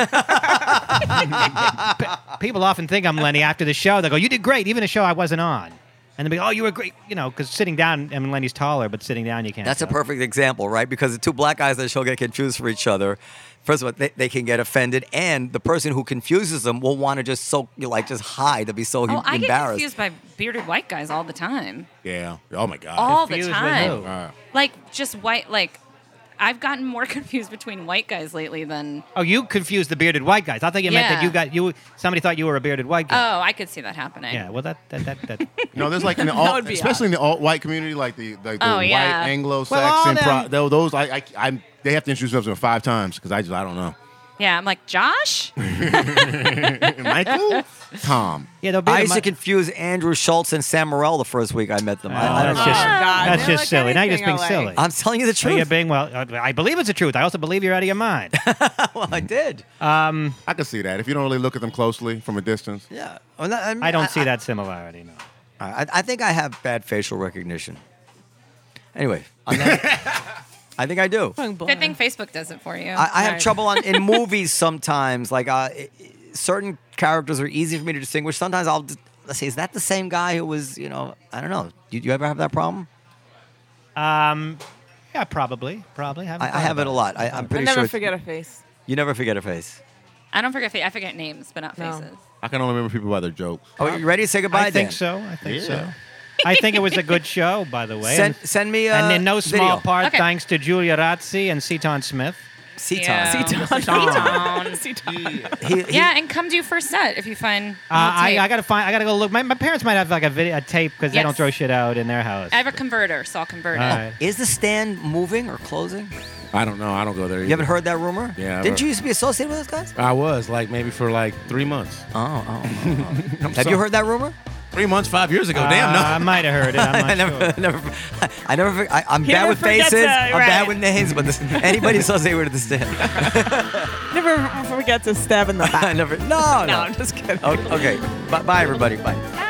P- People often think I'm Lenny after the show. They go, you did great, even a show I wasn't on. And they go, oh, you were great, you know, because sitting down, I mean, Lenny's taller, but sitting down, you can't. that's a tell. perfect example, right? Because the two black guys on the show get confused for each other. First of all, they, they can get offended, and the person who confuses them will want to just so like just hide to be so Oh, I get embarrassed. confused by bearded white guys all the time. Yeah. Oh my God. All the Confused with time. who? Wow. Like just white. Like I've gotten more confused between white guys lately than. Oh, you confused the bearded white guys. I thought you meant that Yeah. you got, you. somebody thought you were a bearded white guy. Oh, I could see that happening. Yeah, well, that, that, that, that. No, there's like in the That alt, would be especially in the alt-white community, like the like the Oh, white yeah. Anglo-Saxon. Well, all pro- them- tho- those I, I I'm they have to introduce themselves five times because I just I don't know. Yeah, I'm like Josh. Michael, Tom. Yeah, they'll I bearded used to mi- confuse Andrew Schultz and Sam Morril the first week I met them. Oh, I, I don't that's know. just, Oh, God. that's They're just like silly. Now you're just being anything silly. alike. I'm telling you the So you're truth. being, well, uh, I believe it's the truth. I also believe you're out of your mind. well, I did. I can see that if you don't really look at them closely from a distance. Yeah. Well, no, I, mean, I don't I- see I- that similarity, no. I, I think I have bad facial recognition. Anyway, on that, I think I do. Good thing Facebook does it for you. I, I have Right. trouble on in movies sometimes. Like uh, i- i- certain characters are easy for me to distinguish. Sometimes I'll just, let's say, is that the same guy who was? You know, I don't know. Do you ever have that problem? Um, yeah, probably, probably. Haven't I, I thought have it about a lot. I, I'm I pretty never sure. forget a face. You never forget a face. I don't forget. fa- I forget names, but not No. faces. I can only remember people by their jokes. Oh, you ready to say goodbye? I think Dan? so. I think Yeah. so. I think it was a good show, by the way. Send, and, send me a and in no small video. part, Okay. thanks to Julia Razzi and Seaton Smith. Seaton. Yeah. Seaton. Seaton. He, he, Yeah, and come to your first set if you find. Uh, I, tape. I gotta find. I gotta go look. My, my parents might have like a video, a tape, because they Yes. don't throw shit out in their house. I have a converter, so I'll convert All it. right. Is the stand moving or closing? I don't know. I don't go there. You haven't heard that rumor? Yeah, I've Didn't heard- you used to be associated with those guys? I was like maybe for like three months. Oh, oh. oh, oh. Have sorry. you heard that rumor? Three months, five years ago. Uh, Damn, I no. might have heard it. I'm not I never, sure. never, I never. for- I, I'm He bad never with forgets faces. it, I'm right. bad with names, but this, anybody associated with the stand. Never forget to stab in the back. I never. No, No, no. I'm just kidding. Okay. okay. Bye, bye, everybody. Bye.